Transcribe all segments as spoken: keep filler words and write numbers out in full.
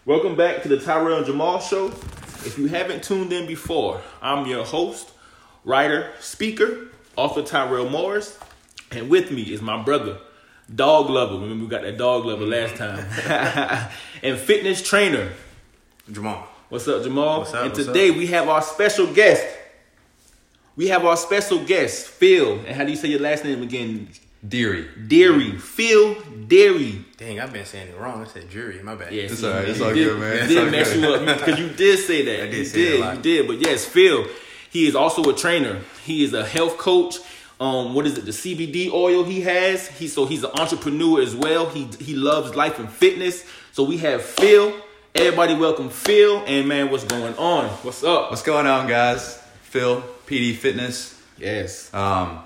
Welcome back to the Tyrell and Jamal Show. If you haven't tuned in before, I'm your host, writer, speaker, author Tyrell Morris, and with me is my brother, dog lover. Remember we got that dog lover last time, and fitness trainer, Jamal. What's up, Jamal? What's up? And What's today up? we have our special guest. We have our special guest, Phil. And how do you say your last name again? Deary. Deary. Phil Deary. Dang, I've been saying it wrong. I said jury. My bad. Yes, It's all right. It's you all did, good, man. You It's did all mess good. you up because you did say that. I did you say it a did. lot. You did. But yes, Phil. He is also a trainer. He is a health coach. Um, what is it? The C B D oil he has. He so he's an entrepreneur as well. He he loves life and fitness. So we have Phil. Everybody, welcome Phil. And man, what's going on? What's up? What's going on, guys? Phil, P D Fitness. Yes. Um,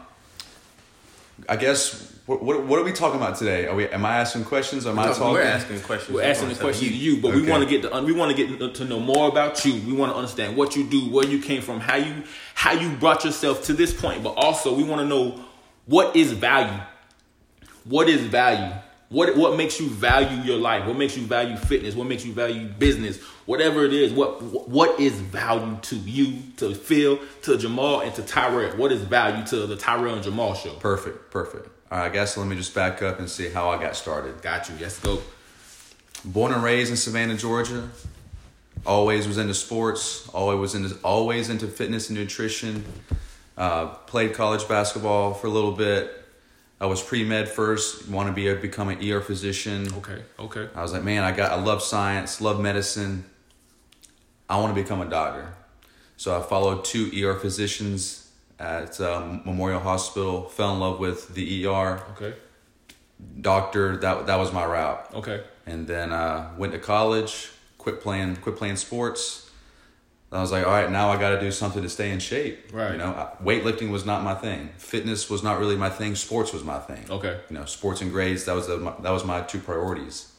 I guess what, what what are we talking about today? Are we? Am I asking questions? Or am I No, talking? We're asking questions. We're asking the So question to you- you, but we Okay. want to get to, we want to get to know more about you. We want to understand what you do, where you came from, how you how you brought yourself to this point, but also we want to know what is value. What is value? What what makes you value your life? What makes you value fitness? What makes you value business? Whatever it is, what what is value to you, to Phil, to Jamal, and to Tyrell? What is value to the Tyrell and Jamal show? Perfect. Perfect. All right, I guess let me just back up and see how I got started. Got you. Let's go. Born and raised in Savannah, Georgia. Always was into sports. Always was into always into fitness and nutrition. Uh, played college basketball for a little bit. I was pre-med first. Want to be a, become an E R physician. Okay. Okay. I was like, man, I got I love science, love medicine. I want to become a doctor. So I followed two E R physicians at um, Memorial Hospital. Fell in love with the E R Okay. doctor. That that was my route. Okay. And then uh, went to college. Quit playing. Quit playing sports. I was like, all right, now I got to do something to stay in shape. Right. You know, I- weightlifting was not my thing. Fitness was not really my thing. Sports was my thing. Okay. You know, sports and grades. That was the, my, that was my two priorities.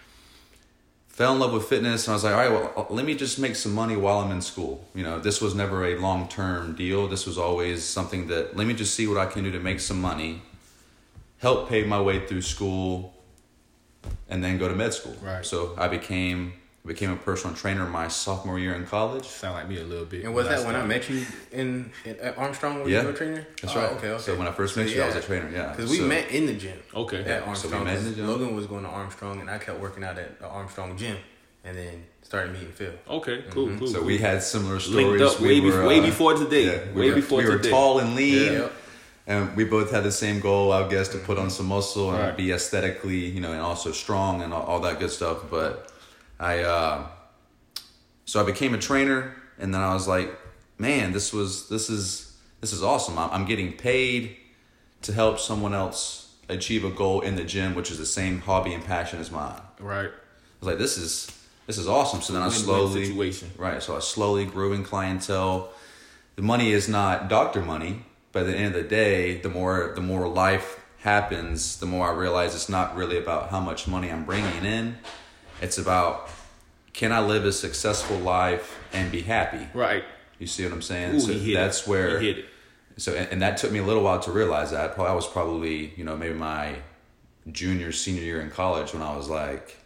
Fell in love with fitness, and I was like, all right, well, let me just make some money while I'm in school. You know, this was never a long term deal. This was always something that let me just see what I can do to make some money, help pay my way through school, and then go to med school. Right. So I became became a personal trainer my sophomore year in college. Sound like me a little bit. And was that when I started. met you in, in at Armstrong? When Yeah. you were a trainer? That's Oh, right. Okay. Okay. So when I first met you, I was a trainer. Yeah. Because we So- met in the gym. Okay. At Yeah, so Armstrong. we met in the gym. Logan was going to Armstrong, and I kept working out at the Armstrong gym, and then started meeting Phil. Okay. Cool. Cool. So cool. we had similar Linked stories. up We way, were, before, way uh, before today. Yeah, we way were, before we were today. tall and lean. Yeah. And we both had the same goal, I guess, to put on some muscle and Right. be aesthetically, you know, and also strong and all, all that good stuff. But I, uh, so I became a trainer, and then I was like, man, this was, this is, this is awesome. I'm, I'm getting paid to help someone else achieve a goal in the gym, which is the same hobby and passion as mine. Right. I was like, this is, this is awesome. So then I Win-win slowly, situation. right. So I slowly grew in clientele. The money is not doctor money, but at the end of the day, the more, the more life happens, the more I realize it's not really about how much money I'm bringing in. It's about, can I live a successful life and be happy? Right. You see what I'm saying? Ooh, so he hit that's it. where, He hit it. so, and, and that took me a little while to realize that. I was probably, you know, maybe my junior, senior year in college when I was like,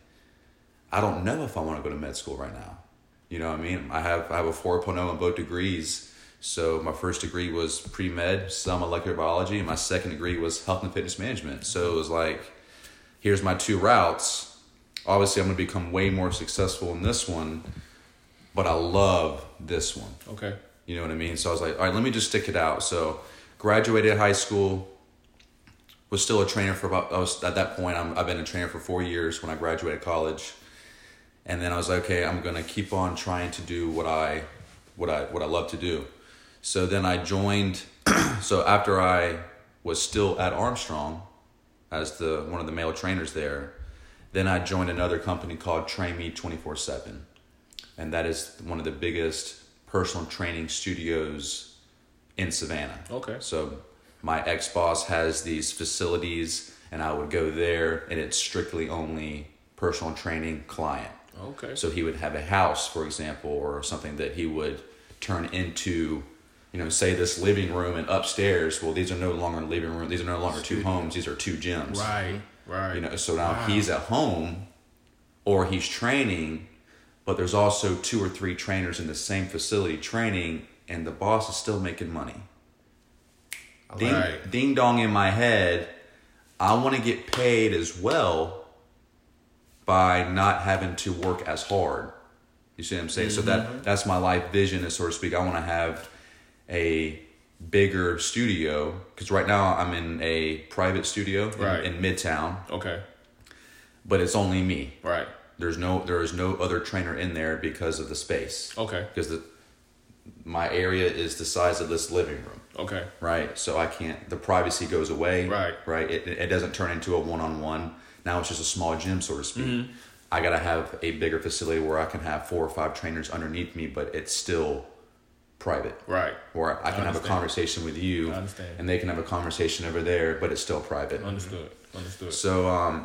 I don't know if I want to go to med school right now. You know what I mean? I have, I have a four point oh in both degrees. So my first degree was pre-med, some molecular biology, and my second degree was health and fitness management. So it was like, here's my two routes. Obviously, I'm going to become way more successful in this one, but I love this one. Okay. You know what I mean? So I was like, all right, let me just stick it out. So graduated high school, was still a trainer for about, I was at that point, I'm, I've been a trainer for four years when I graduated college. And then I was like, okay, I'm going to keep on trying to do what I, what I, what I love to do. So then I joined, so after I was still at Armstrong as the, one of the male trainers there, then I joined another company called Train Me twenty-four seven. And that is one of the biggest personal training studios in Savannah. Okay. So my ex-boss has these facilities, and I would go there, and it's strictly only personal training client. Okay. So he would have a house, for example, or something that he would turn into, you know, say this living room and upstairs. Well, these are no longer living room. These are no longer two homes. These are two gyms. Right. Right. You know, so now Wow. he's at home or he's training, but there's also two or three trainers in the same facility training, and the boss is still making money. Ding, Right. ding dong in my head, I want to get paid as well by not having to work as hard. You see what I'm saying? Mm-hmm. So that that's my life vision, is, so to speak. I want to have a bigger studio, because right now I'm in a private studio right. in, in Midtown. Okay. But it's only me. Right. There's no there is no other trainer in there because of the space. Okay. Because the my area is the size of this living room. Okay. Right. So I can't. The privacy goes away. Right. Right. It it doesn't turn into a one on one. Now it's just a small gym, so to speak. Mm-hmm. I gotta have a bigger facility where I can have four or five trainers underneath me, but it's still private. Right. Where I can I have a conversation with you, I understand. and they can have a conversation over there, but it's still private. Understood. Understood. So um.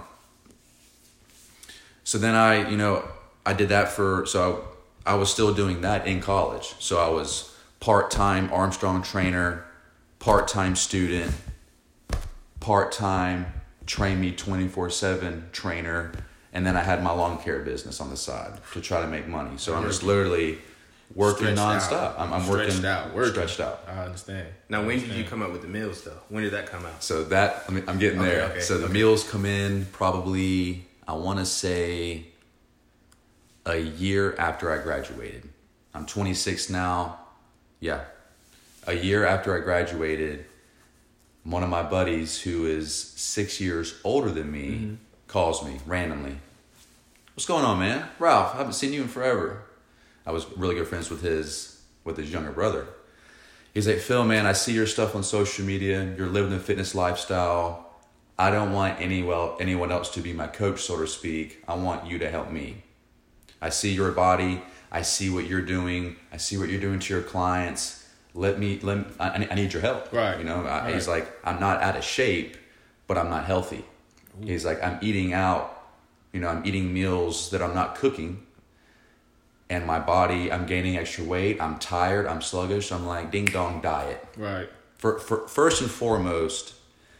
So then I, you know, I did that for, so I, I was still doing that in college. So I was part-time Armstrong trainer, part-time student, part-time train me twenty-four seven trainer, and then I had my lawn care business on the side to try to make money. So I'm just literally working Stretched nonstop. out. I'm, I'm Stretched working out, working. stretched out. I understand. Now, I when understand. did you come up with the meals, though? When did that come out? So that, I mean, I'm getting Okay, there. okay, so the okay. meals come in probably, I want to say, a year after I graduated. I'm twenty-six now. Yeah. A year after I graduated, one of my buddies who is six years older than me mm-hmm. calls me randomly. What's going on, man? Ralph, I haven't seen you in forever. I was really good friends with his with his younger brother. He's like, Phil, man, I see your stuff on social media. You're living a fitness lifestyle. I don't want any, well, anyone else to be my coach, so to speak. I want you to help me. I see your body. I see what you're doing. I see what you're doing to your clients. Let me, let me, I, I need your help. Right. You know, I, right. He's like, I'm not out of shape, but I'm not healthy. Ooh. He's like, I'm eating out. You know, I'm eating meals that I'm not cooking. And my body, I'm gaining extra weight. I'm tired. I'm sluggish. I'm like, ding dong, diet. Right. For, for, first and foremost,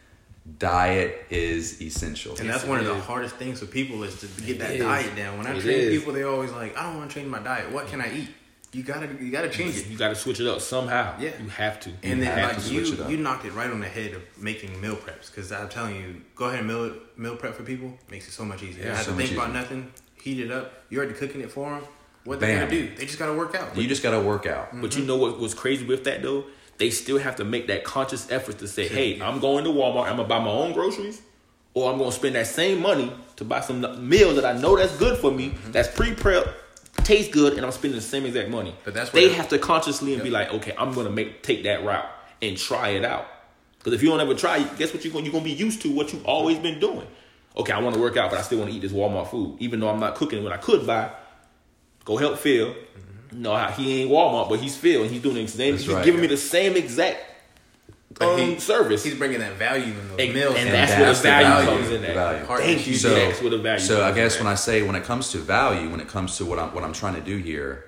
diet is essential. And that's one of the hardest things for people is to get that is. diet down. When I It train is. people, they always like, I don't want to change my diet. What can I eat? You gotta, you gotta change it. You gotta switch it up somehow. Yeah. You have to. And you then have like to switch you, it up. you knocked it right on the head of making meal preps. Because I'm telling you, go ahead and meal meal prep for people makes it so much easier. Yeah, you have so to much think about easier. nothing, heat it up. You're already cooking it for them. What they Bam. gotta do? They just gotta work out. You just got to work out. But you know what was crazy with that though? They still have to make that conscious effort to say, hey, I'm going to Walmart, I'm gonna buy my own groceries, or I'm gonna spend that same money to buy some meal that I know that's good for me, mm-hmm. that's pre-prep, tastes good, and I'm spending the same exact money. But that's they the, have to consciously and yep. be like, okay, I'm gonna make take that route and try it out. Because if you don't ever try, guess what you're gonna you're gonna be used to what you've always been doing. Okay, I want to work out, but I still want to eat this Walmart food, even though I'm not cooking it when I could buy. Go help Phil. Mm-hmm. No, he ain't Walmart, but he's Phil, and he's doing the same. That's he's right, giving yeah. me the same exact But um, he, service. He's bringing that value in those and, meals. and And that's, that's where the the value, value, comes in the there. value. Thank you. So, That's where the value. so I comes guess in when there. I say when it comes to value, when it comes to what I'm what I'm trying to do here,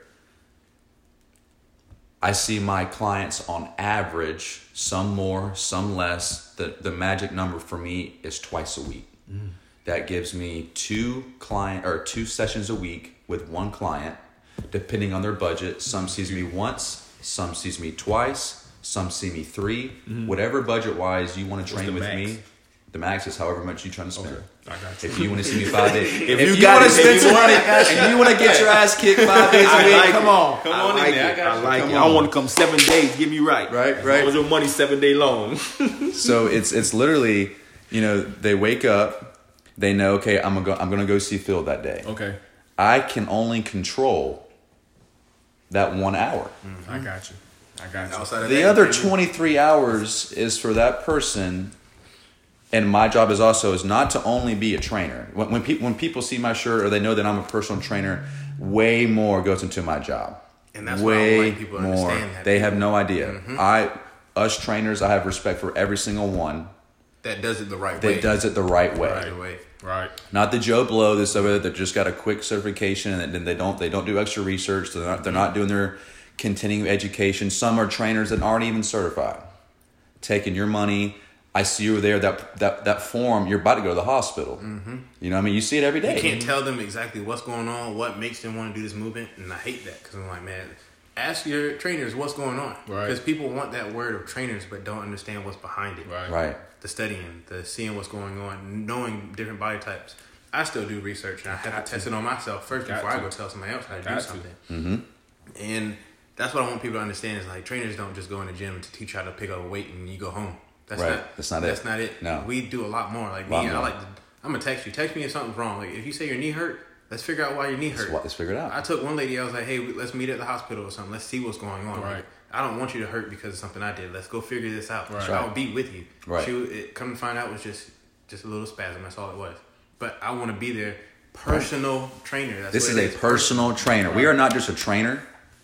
I see my clients on average, some more, some less. The the magic number for me is twice a week. Mm. That gives me two client or two sessions a week with one client, depending on their budget. Some sees me once, some sees me twice, some see me three. Mm-hmm. Whatever budget wise you want to train with max? me, the max is however much you're trying to spend. Okay. I got you. If you want to see me five days, if, you you, got want it, to spend if some you want money it, I got and you want to get your ass kicked five days a I week, like come it. on, Come I on in like there. I it. got I you. like Come it. on. I want to come seven days. Get me right. Right, As right. long as your money seven day long. So it's it's literally, you know, they wake up, they know, okay, I'm gonna go, I'm gonna go see Phil that day. Okay. I can only control that one hour. Mm-hmm. I got you. I got you. Outside of The that, other you can- twenty-three hours is for that person. And my job is also is not to only be a trainer. When when, pe- when people see my shirt or they know that I'm a personal trainer, way more goes into my job. And that's why I don't way like people to more. understand that. They people have no idea. Mhm. I, us trainers, I have respect for every single one that does it the right that way. does it the right way. Right way. Right. Not the Joe Blow that's over there that just got a quick certification and then they don't they don't do extra research. They're not, they're not doing their continuing education. Some are trainers that aren't even certified, taking your money I see you there, that that that form, you're about to go to the hospital. Mm-hmm. You know what I mean? You see it every day. You can't tell them exactly what's going on, what makes them want to do this movement, and I hate that because I'm like, man, ask your trainers what's going on. Right. Because people want that word of trainers but don't understand what's behind it. Right. Right. The studying, the seeing what's going on, knowing different body types. I still do research, and I have Got to test to. it on myself first Got before to. I go tell somebody else how to Got do to. something. Mm-hmm. And that's what I want people to understand is like trainers don't just go in the gym to teach you how to pick up a weight and you go home. That's Right. not That's not it. That's not it. No. We do a lot more. Like Lot me, I more. like to, I'm gonna text you. Text me if something's wrong. Like if you say your knee hurt, let's figure out why your knee hurt. Let's, let's figure it out. I took one lady, I was like, hey, let's meet at the hospital or something. Let's see what's going on. Right. Like, I don't want you to hurt because of something I did. Let's go figure this out. Right. So I'll be with you. Right. She was- it, come to find out, it was just just a little spasm. That's all it was. But I want to be there. Personal trainer. That's This what is it a personal trainer. We are not just a trainer.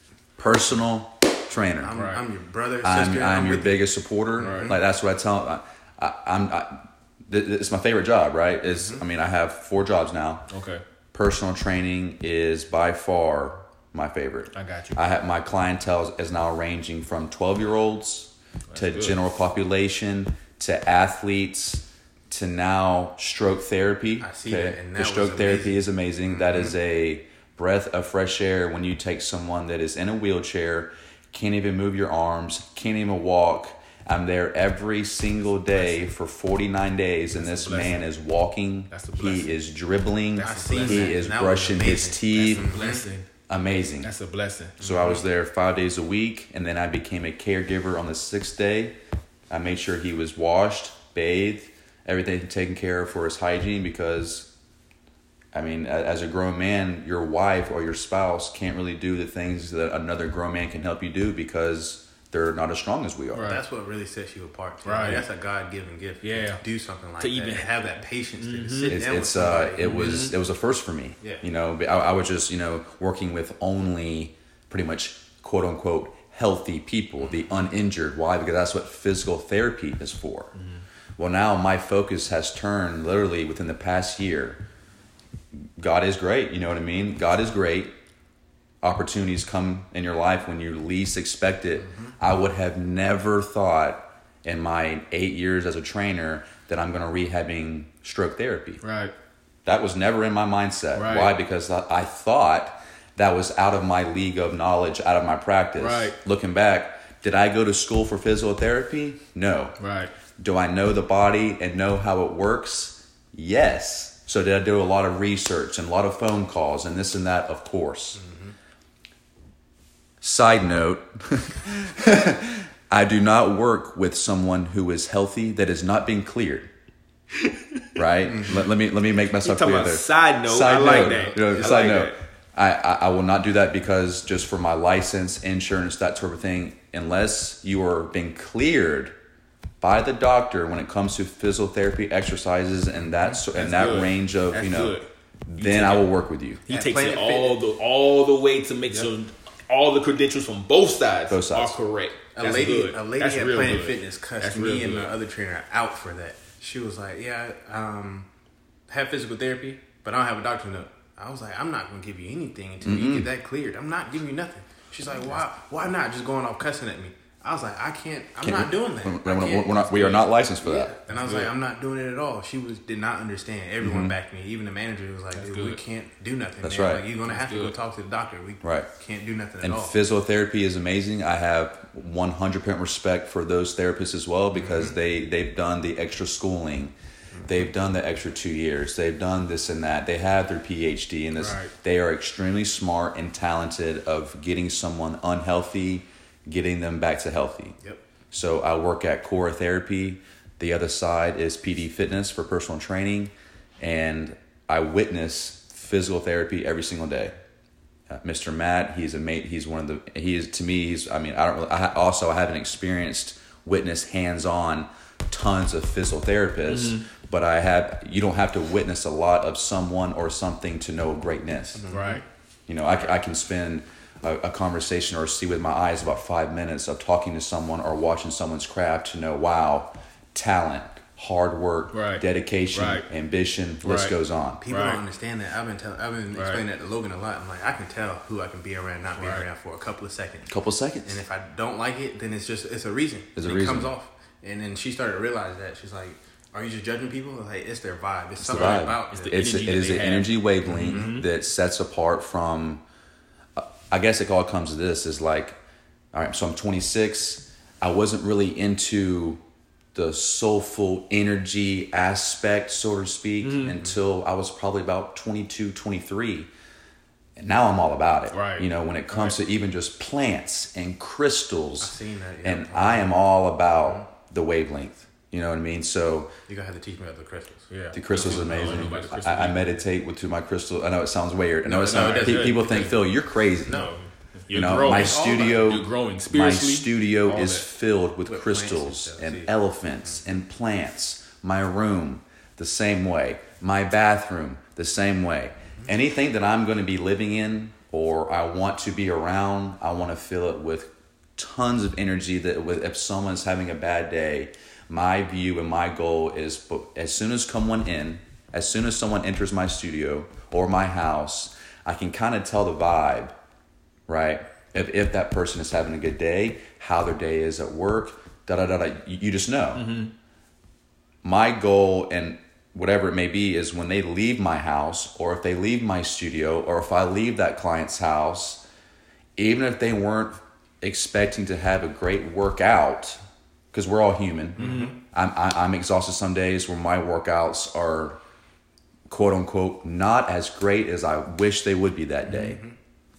Personal trainer. I'm, Right. I'm your brother, sister. I'm, I'm your with biggest supporter. Right. Like that's what I tell. I, I, I'm. I, th- it's my favorite job, right? Is Mm-hmm. I mean, I have four jobs now. Okay. Personal training is by far my favorite. I got you. I have my clientele is now ranging from twelve year olds to good. general population to athletes to now stroke therapy. I see that, and that the was stroke therapy amazing. is amazing. That is a breath of fresh air when you take someone that is in a wheelchair, can't even move your arms, can't even walk. I'm there every single day for forty-nine days, and That's this a blessing. man is walking. That's a blessing. He is dribbling. That's a I seen blessing. He that, is and that was brushing his amazing. teeth. That's a blessing. Amazing. That's a blessing. So I was there five days a week, and then I became a caregiver on the sixth day. I made sure he was washed, bathed, everything taken care of for his hygiene because, I mean, a- as a grown man, your wife or your spouse can't really do the things that another grown man can help you do because they're not as strong as we are. Right. That's what really sets you apart. Too. Right. Like, that's a God-given gift. Yeah. To do something like To that. even- and have that patience to sit It's, down it's with uh, somebody. it was it was a first for me. Yeah. You know, I, I was just you know working with only pretty much quote unquote healthy people, the uninjured. Why? Because that's what physical therapy is for. Mm-hmm. Well, now my focus has turned literally within the past year. God is great. You know what I mean? God is great. Opportunities come in your life when you least expect it. Mm-hmm. I would have never thought in my eight years as a trainer that I'm going to rehabbing stroke therapy. Right. That was never in my mindset. Right. Why? Because I I thought that was out of my league of knowledge, out of my practice. Right. Looking back, did I go to school for physical therapy? No. Right. Do I know the body and know how it works? Yes. So did I do a lot of research and a lot of phone calls and this and that? Of course. Mm-hmm. Side note, I do not work with someone who is healthy that is not being cleared. Right? let, let me let me make myself talking clear about there. side note. I like that. You know, I side like note. that. I, I, I will not do that because just for my license, insurance, that sort of thing, unless you are being cleared by the doctor when it comes to physical therapy exercises and that so, and that That's good. range of That's you know, good. You then take I it- will work with you. He At takes it Planet all the all the way to make sure all the credentials from both sides, Both sides. are correct. A That's lady, good. a lady That's at real Planet good. Fitness cussed That's me real and good. the other trainer out for that. She was like, "Yeah, um, have physical therapy, but I don't have a doctor note." I was like, "I'm not going to give you anything until you get that cleared. I'm not giving you nothing." She's like, "Why? Why not just going off cussing at me?" I was like, "I can't. I'm Can't- not doing that. We're, I we're- can't." we're not, we are not licensed for Yeah. that. And I was Good. like, I'm not doing it at all. She was did not understand. Everyone backed me. Even the manager was like, That's dude, we good. can't do nothing. That's man. right. Like, you're gonna have That's to go good. talk to the doctor. We Right. can't do nothing And at all. physiotherapy is amazing. I have one hundred percent respect for those therapists as well because Mm-hmm. they, they've done the extra schooling. They've done the extra two years. They've done this and that. They have their P H D in this. Right. They are extremely smart and talented of getting someone unhealthy, getting them back to healthy. Yep. So I work at Core Therapy. The other side is P D Fitness for personal training. And I witness physical therapy every single day. Uh, Mister Matt, he's a mate. He's one of the, he is, to me, he's, I mean, I don't really, I ha- also, I haven't experienced, witnessed hands-on tons of physical therapists, Mm-hmm. but I have, you don't have to witness a lot of someone or something to know greatness. Right. You know, I, I can spend a, a conversation or see with my eyes about five minutes of talking to someone or watching someone's craft to know, wow, talent, hard work, Right. dedication, Right. ambition, list Right. goes on. People Right. don't understand that. I've been telling, I've been Right. explaining that to Logan a lot. I'm like, I can tell who I can be around, not be Right. around for a couple of seconds. Couple seconds. And if I don't like it, then it's just it's a reason. There's a it reason. comes off. And then she started to realize that. She's like, are you just judging people? Like, it's their vibe. It's, it's something vibe. about it's it. the It's energy it is that an they have. energy wavelength Mm-hmm. that sets apart from. Uh, I guess it all comes to this is like, all right. So I'm twenty-six. I wasn't really into the soulful energy aspect, so to speak, Mm-hmm. until I was probably about twenty-two, twenty-three. And now I'm all about it. Right. You know, when it comes Right. to even just plants and crystals. I've seen that, yeah. And I am all about the wavelength. You know what I mean? So You're going to have to teach me about the crystals. Yeah. the crystals are I don't know amazing. about the crystals I, I either. meditate with two of my crystals. I know it sounds weird. I know No, it sounds. no, it pe- doesn't. people think, Phil, you're crazy. No. You're You know, growing. my It's all about- studio, You're growing my spiritually. studio all is that. filled with, With plants and crystals stuff, and too. elephants and plants. My room, the same way. My bathroom, the same way. Anything that I'm going to be living in or I want to be around, I want to fill it with tons of energy. That with if someone's having a bad day, my view and my goal is, but as soon as someone in, as soon as someone enters my studio or my house, I can kind of tell the vibe, right? If if that person is having a good day, how their day is at work, da da da da. You, you just know. Mm-hmm. My goal and whatever it may be is when they leave my house, or if they leave my studio, or if I leave that client's house, even if they weren't expecting to have a great workout, because we're all human. Mm-hmm. I'm I, I'm exhausted some days where my workouts are, quote unquote, not as great as I wish they would be that day. Mm-hmm.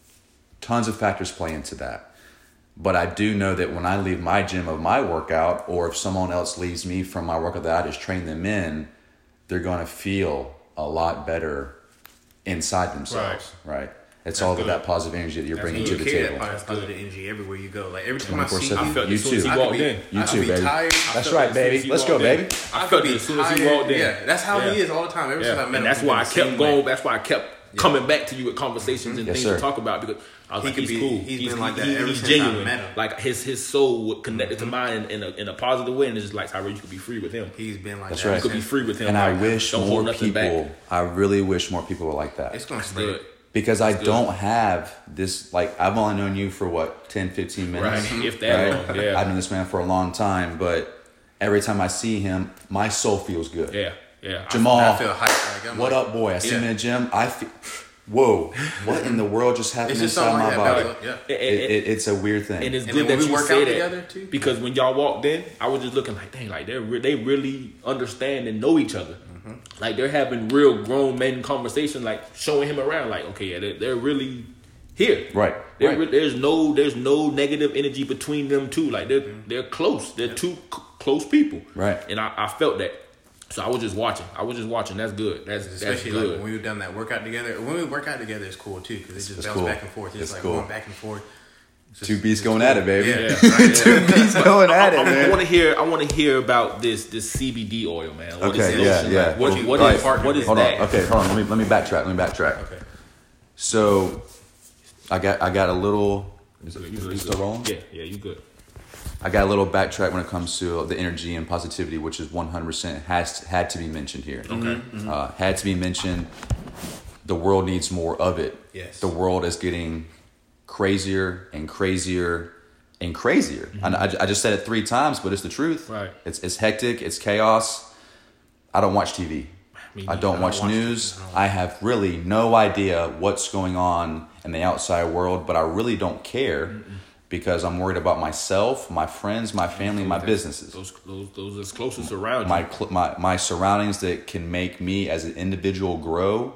Tons of factors play into that. But I do know that when I leave my gym of my workout, or if someone else leaves me from my workout that I just trained them in, they're going to feel a lot better inside themselves, right? It's all good. about that positive energy that you're That's bringing good. to You the carry table. that positive energy everywhere you go. Like every time I see twenty-four seven. you, I felt You it as soon as too. he I could walked be, in. You I too, could be baby. tired. That's felt right, it as soon as baby. he Let's go, walked in. baby. I could felt be it as soon as he tired. walked in. Yeah, that's how he Yeah. is all the time. Ever Yeah. since I met him, And that's he's why been I the kept same going. way. That's why I kept coming back to you with conversations and Yes, things sir. to talk about because I was He like, could he's be- cool. he's been like that he- ever he's since I genuine. met him. Like his his soul would connect to mine in, in, a, in a positive way, and it's just like, Tyree, you could be free with him. He's been like That's that. right. You could be since- free with him. And I Like, wish don't more hold nothing people, back. I really wish more people were like that. It's gonna That's stay. good. Because I good. don't have this, like, I've only known you for what, ten, fifteen minutes? Right. If that long, yeah. I've known this man for a long time, but every time I see him, my soul feels good. Yeah, yeah. Jamal, I feel hyped. Like, I'm what like, up, boy? I see yeah. him in the gym. I feel, whoa, what in the world just happened It's just inside something my like that. body? But, yeah. I- It, it, it's a weird thing. And it's And good then when that we you work say out that together, too. because when y'all walked in, I was just looking like, dang, like they re- they really understand and know each other. Mm-hmm. Like they're having real grown men conversation, like showing him around. Like, okay, yeah, they're, they're really here. Right, They're right. re- there's no there's no negative energy between them two. Like they're they're close. They're two c- close people. Right. And I, I felt that. So I was just watching. I was just watching. That's good. That's that's Especially like good. when we've done that workout together. When we work out together, it's cool too because it just It's bounce cool. back and forth. It's, It's like cool. going back and forth. It's just- Two beats it's going cool. at it, baby. Yeah, Yeah. right, yeah. He's going at it, I, I man. want to hear. I want to hear about this this C B D oil, man. What is Okay, this yeah, lotion? yeah. Like, what, Well, what right. is what is Hold that? on. Okay, hold on. Let me let me backtrack. Let me backtrack. Okay. So, I got I got a little. Is You it good, is you it still good. rolling? Yeah, yeah, you good. I got a little backtrack when it comes to the energy and positivity, which is one hundred percent has had to be mentioned here. Okay. Uh, had to be mentioned. The world needs more of it. Yes. The world is getting crazier and crazier and crazier. I, I, I just said it three times, but it's the truth. Right. It's it's hectic. It's chaos. I don't watch T V. Me I neither. don't I watch watch news. T V. I don't I have really no idea what's going on in the outside world, but I really don't care Mm-mm. because I'm worried about myself, my friends, my family, my businesses. Those those those that's closest around My, you. cl- my my surroundings that can make me as an individual grow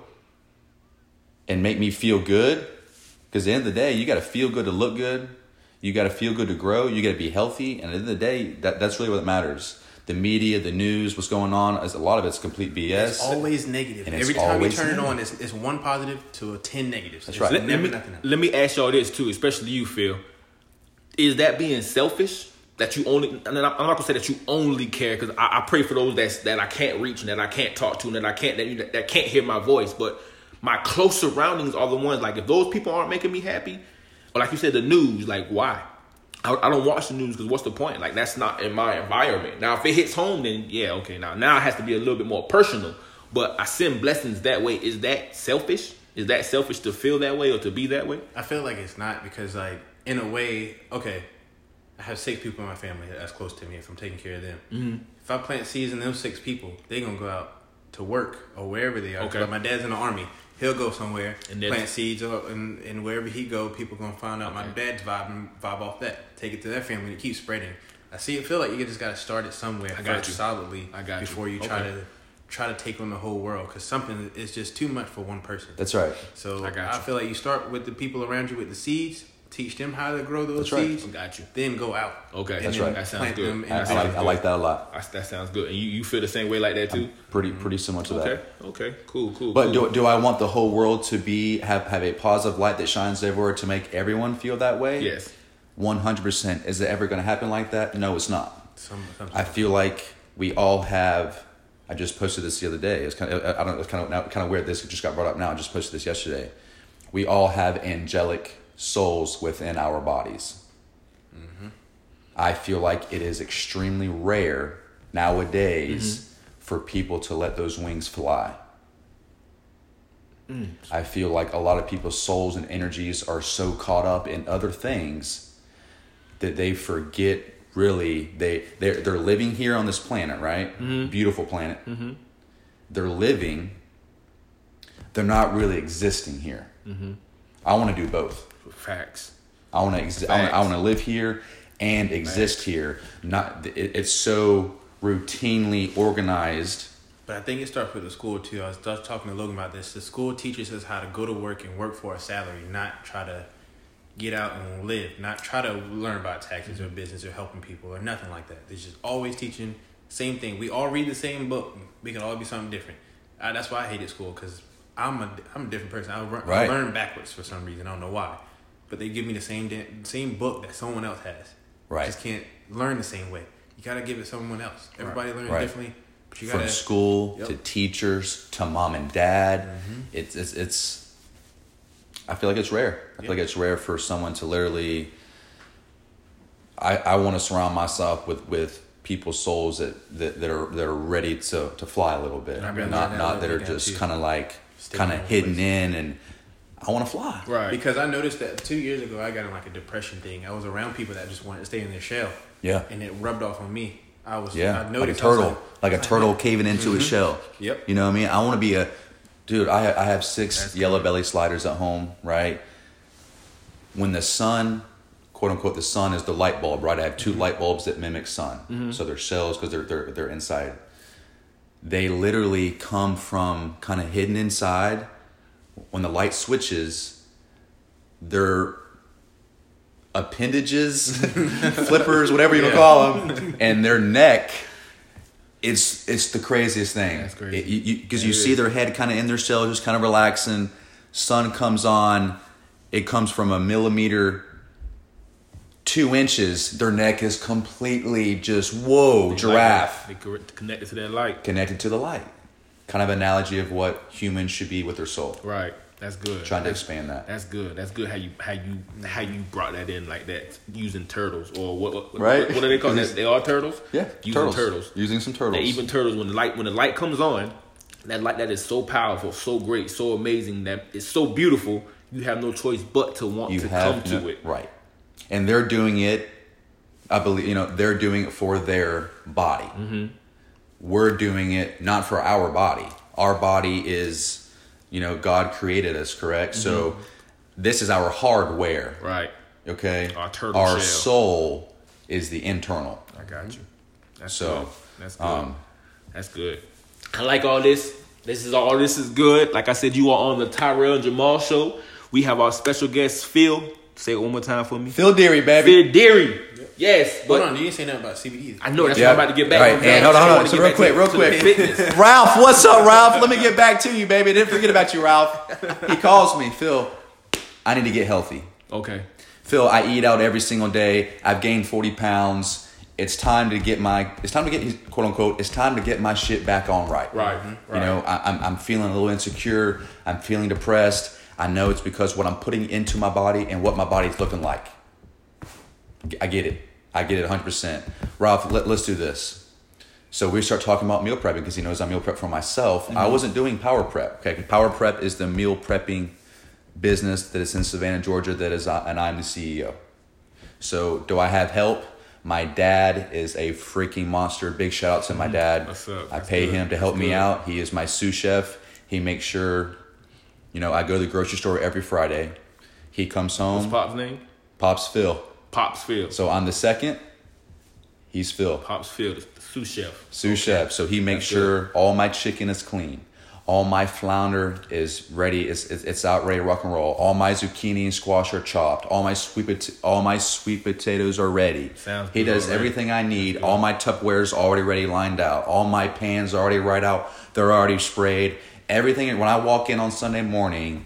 and make me feel good. Because at the end of the day, you got to feel good to look good. You got to feel good to grow. You got to be healthy. And at the end of the day, that, that's really what matters. The media, the news, what's going on, is a lot of it's complete B S. It's always negative. And it's Every time you always turn it negative. on, it's, it's one positive to a ten negatives. That's It's right. Let, let never me nothing else. let me ask y'all this too, especially you, Phil. Is that being selfish? That you only, and I'm not gonna say that you only care because I, I pray for those that that I can't reach and that I can't talk to and that I can't that, you, that can't hear my voice. But my close surroundings are the ones. Like if those people aren't making me happy, or like you said, the news. Like why? I, I don't watch the news because what's the point? Like that's not in my environment. Now if it hits home, then yeah, okay. Now now it has to be a little bit more personal. But I send blessings that way. Is that selfish? Is that selfish to feel that way or to be that way? I feel like it's not because, like, in a way, okay, I have six people in my family that's close to me if I'm taking care of them. Mm-hmm. If I plant seeds in those six people, they're going to go out to work or wherever they are. Okay. Like my dad's in the army. He'll go somewhere, And then- plant seeds, or, and, and wherever he go, people going to find out my Okay. dad's vibe and vibe off that. Take it to their family and it keeps spreading. I see. I feel like you just got to start it somewhere I got first you. solidly I got you. before you, try Okay. to try to take on the whole world, because something is just too much for one person. That's right. So I I, got you. feel like you start with the people around you with the seeds, teach them how to grow those That's right. seeds, I got you. then go out. Okay. And That's then right. That sounds plant good. them in I, I the like field. I like that a lot. I, that sounds good. And you, you feel the same way like that too? Pretty pretty similar to Okay. that. Okay. Cool. Cool. But cool. do, do I want the whole world to be have, have a positive light that shines everywhere to make everyone feel that way? Yes. one hundred percent. Is it ever going to happen like that? No, it's not. Some, some, I feel like we all have. I just posted this the other day. It's kind of I don't know. It's kind of now, kind of weird. This just got brought up now. I just posted this yesterday. We all have angelic souls within our bodies. Mm-hmm. I feel like it is extremely rare nowadays Mm-hmm. for people to let those wings fly. Mm. I feel like a lot of people's souls and energies are so caught up in other things that they forget really they they're, they're living here on this planet, right? Mm-hmm. Beautiful planet. Mm-hmm. They're living. They're not really existing here. Mm-hmm. I want to do both. Facts. I want to exi- I wanna- I Facts. want to live here and exist here. Not it, it's so routinely organized. But I think it starts with the school too. I was just talking to Logan about this. The school teaches us how to go to work and work for a salary, not try to get out and live, not try to learn about taxes or business or helping people or nothing like that. They're just always teaching same thing. We all read the same book. We can all be something different. Uh, that's why I hated school, because I'm a I'm a different person. I, run, Right. I learn backwards for some reason. I don't know why, but they give me the same da- same book that someone else has. Right. I just can't learn the same way. You gotta give it someone else. Everybody learns Right. differently. But you From gotta, school Yep. to teachers to mom and dad. Mm-hmm. It's, it's it's I feel like it's rare. I feel Yep. like it's rare for someone to literally I, I want to surround myself with, with people's souls that, that, that are that are ready to, to fly a little bit. I'd rather Not that not that are than just to kind of like stay kind in of one hidden place. in and I want to fly. Right. Because I noticed that two years ago I got in like a depression thing. I was around people that just wanted to stay in their shell. Yeah. And it rubbed off on me. I was Yeah, I like a noticed I was turtle, like a turtle caving into Mm-hmm. a shell. Yep. You know what I mean? I want to be a dude. I I have six That's yellow good. belly sliders at home. Right. When the sun, quote unquote, the sun is the light bulb. Right. I have two light bulbs that mimic sun. Mm-hmm. So they're shells because they're they're they're inside. They literally come from kind of hidden inside. When the light switches, they're appendages, flippers, whatever you want to Yeah. call them, and their neck. It's it's the craziest thing. That's crazy. Because you, because It you see is. their head kind of in their shell, just kind of relaxing. Sun comes on, it comes from a millimeter, two inches. Their neck is completely just whoa, They giraffe Like that. They connected to that light. connected to the light. Kind of analogy of what humans should be with their soul. Right. That's good. Trying to That's- expand that. That's good. That's good. How you how you how you brought that in like that using turtles or what? What, Right. what, what are they called? They are turtles. Yeah, using turtles. turtles. Using some turtles. They even turtles when the light when the light comes on, that light that is so powerful, so great, so amazing that it's so beautiful. You have no choice but to want you to have come no- to it. right, and they're doing it. I believe you know they're doing it for their body. Mm-hmm. We're doing it not for our body. Our body is, you know, God created us, correct? So this is our hardware. Right. Okay, Our turtle Our shell. soul is the internal. I got you. That's So, good. That's good. um, That's good. I like all this. This is all. This is good. Like I said, you are on the Tyrell and Jamal show. We have our special guest Phil. Say it one more time for me. Phil Deary, baby. Phil Deary. Yes, Hold but on, you didn't say nothing about C B D. I know that's Yeah. what I'm about to get back. Right, on. and hold on, I hold on. wanna So get real back quick, to- real to the quick. fitness. Ralph, what's up, Ralph? Let me get back to you, baby. Didn't forget about you, Ralph. He calls me, Phil. I need to get healthy. Okay. Phil, I eat out every single day. I've gained forty pounds. It's time to get my. It's time to get quote unquote. It's time to get my shit back on right. Right. You Right. know, I, I'm I'm feeling a little insecure. I'm feeling depressed. I know it's because what I'm putting into my body and what my body's looking like. I get it. I get it one hundred percent. Ralph, let, let's do this. So we start talking about meal prepping because he knows I meal prep for myself. Mm-hmm. I wasn't doing Power Prep. Okay, Power Prep is the meal prepping business that is in Savannah, Georgia. That is, uh, and I'm the C E O. So do I have help? My dad is a freaking monster. Big shout out to my dad. What's up? I That's pay good. him to help That's me good. out. He is my sous chef. He makes sure, you know, I go to the grocery store every Friday. He comes home. What's Pop's name? Pop's Phil. Pops Phil. So I'm the second. He's Phil. Pops Phil, the sous chef. Sous chef. So he makes That's sure all my chicken is clean. All my flounder is ready. It's, it's it's out ready to rock and roll. All my zucchini and squash are chopped. All my sweet pot- all my sweet potatoes are ready. Sounds he good does already. everything I need. All my Tupperware's already ready, lined out. All my pans are already right out. They're already sprayed. Everything. When I walk in on Sunday morning,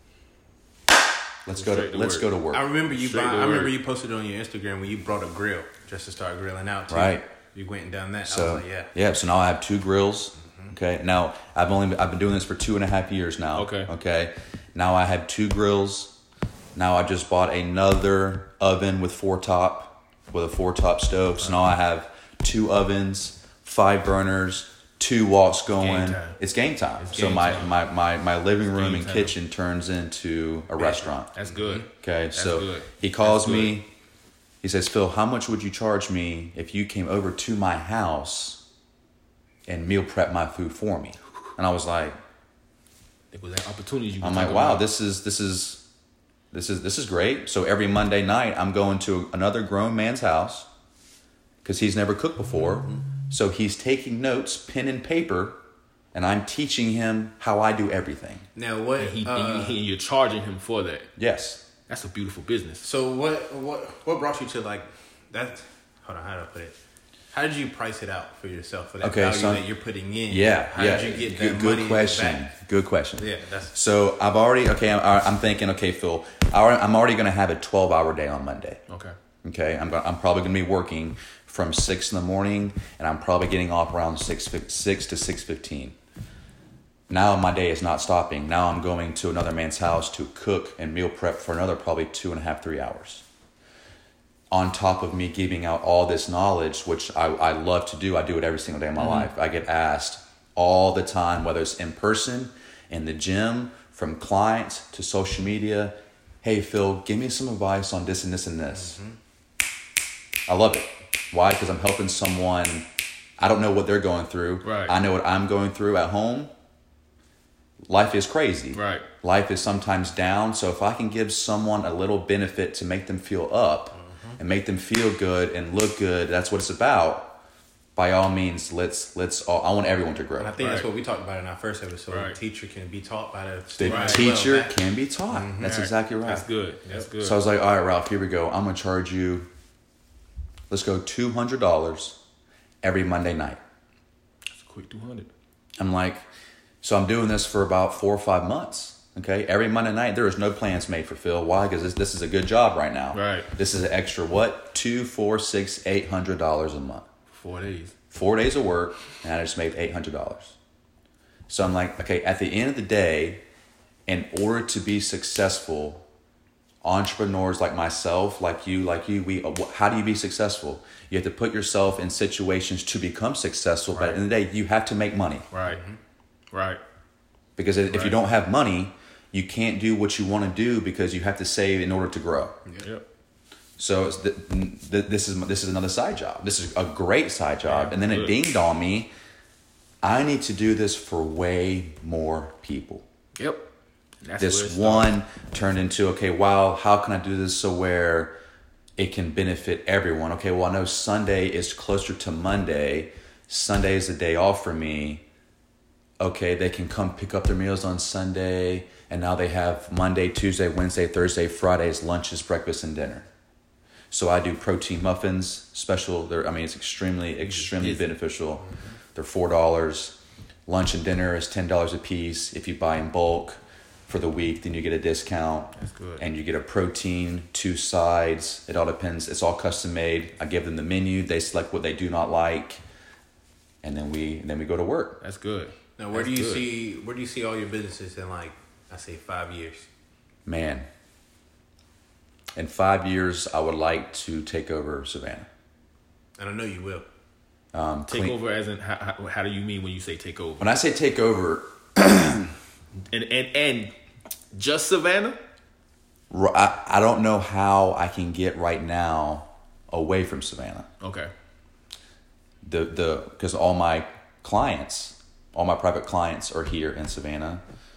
let's go Straight to to let's work. go to work. I remember you. Straight Buy, to I remember work. you posted on your Instagram when you brought a grill just to start grilling out. Too. Right. You went and done that. I So was like, yeah. yeah. So now I have two grills. Okay. Now I've only been, I've been doing this for two and a half years now. Okay. Okay. Now I have two grills. Now I just bought another oven with four top with a four top stove. So now I have two ovens, five burners, two walks going. Game time. It's game time. It's so game my, time. my my my living room game and time. kitchen turns into a restaurant. That's good. Okay, That's so good. he calls That's good. me. He says, "Phil, how much would you charge me if you came over to my house and meal prep my food for me?" And I was like, It was an opportunity. You "I'm were like, talking wow, about. this is this is this is this is great." So every Monday night, I'm going to another grown man's house because he's never cooked before. Mm-hmm. So he's taking notes, pen and paper, and I'm teaching him how I do everything. Now what? And, he, uh, and, you, and you're charging him for that. Yes. That's a beautiful business. so what? What? What brought you to like that? Hold on. How do I put it? How did you price it out for yourself for that Okay, value so- that you're putting in? Yeah, How yeah. did you get good, that good money question. back? Good question. Yeah, that's So I've already okay. I'm, I'm thinking okay, Phil. I'm already going to have a twelve hour day on Monday. Okay. Okay, I'm go- I'm probably going to be working from six in the morning, and I'm probably getting off around six six to six fifteen. Now my day is not stopping. Now I'm going to another man's house to cook and meal prep for another probably two and a half three hours. On top of me giving out all this knowledge, which I, I love to do, I do it every single day of my life. I get asked all the time, whether it's in person, in the gym, from clients to social media, "Hey Phil, give me some advice on this and this and this." I love it. Why? Because I'm helping someone. I don't know what they're going through. Right. I know what I'm going through at home. Life is crazy. Right. Life is sometimes down. So if I can give someone a little benefit to make them feel up and make them feel good and look good, that's what it's about. By all means, let's let's. All, I want everyone to grow. And I think that's Right. what we talked about in our first episode. Right. The teacher can be taught by the The student as teacher well. can be taught. That's Right. exactly right. That's good. That's good. So I was like, all right, Ralph, here we go. I'm going to charge you, let's go two hundred dollars every Monday night. That's a quick two hundred. I'm like, so I'm doing this for about four or five months. Okay. Every Monday night, there is no plans made for Phil. Why? Because this, this is a good job right now. Right. This is an extra what? Two, four, six, eight hundred dollars a month. Four days. Four days of work, and I just made eight hundred dollars. So I'm like, okay, at the end of the day, in order to be successful, entrepreneurs like myself, like you, like you, we, how do you be successful? You have to put yourself in situations to become successful, but at the end of the day, you have to make money. Right. Right. Because if Right. you don't have money, you can't do what you want to do because you have to save in order to grow. Yep. So it's the, the, this is this is another side job. This is a great side job, Yeah, and then it good. dinged on me. I need to do this for way more people. Yep. And that's where it This starts. one turned into okay. Wow, how can I do this so where it can benefit everyone? Okay, well I know Sunday is closer to Monday. Sunday is a day off for me. Okay, they can come pick up their meals on Sunday, and now they have Monday, Tuesday, Wednesday, Thursday, Fridays, lunches, breakfast, and dinner. So I do protein muffins, special. They're, I mean, it's extremely, extremely Easy. beneficial. They're four dollars. Lunch and dinner is ten dollars a piece. If you buy in bulk for the week, then you get a discount. That's good. And you get a protein, two sides. It all depends. It's all custom made. I give them the menu. They select what they do not like, and then we and then we go to work. That's good. Now, where That's do you good. see where do you see all your businesses in like I say five years? Man, in five years, I would like to take over Savannah. And I know you will. Um, Take clean- over as in how, how, how do you mean when you say take over? When I say take over, And and and just Savannah? I, I don't know how I can get right now away from Savannah. Okay. The the because all my clients, all my private clients are here in Savannah.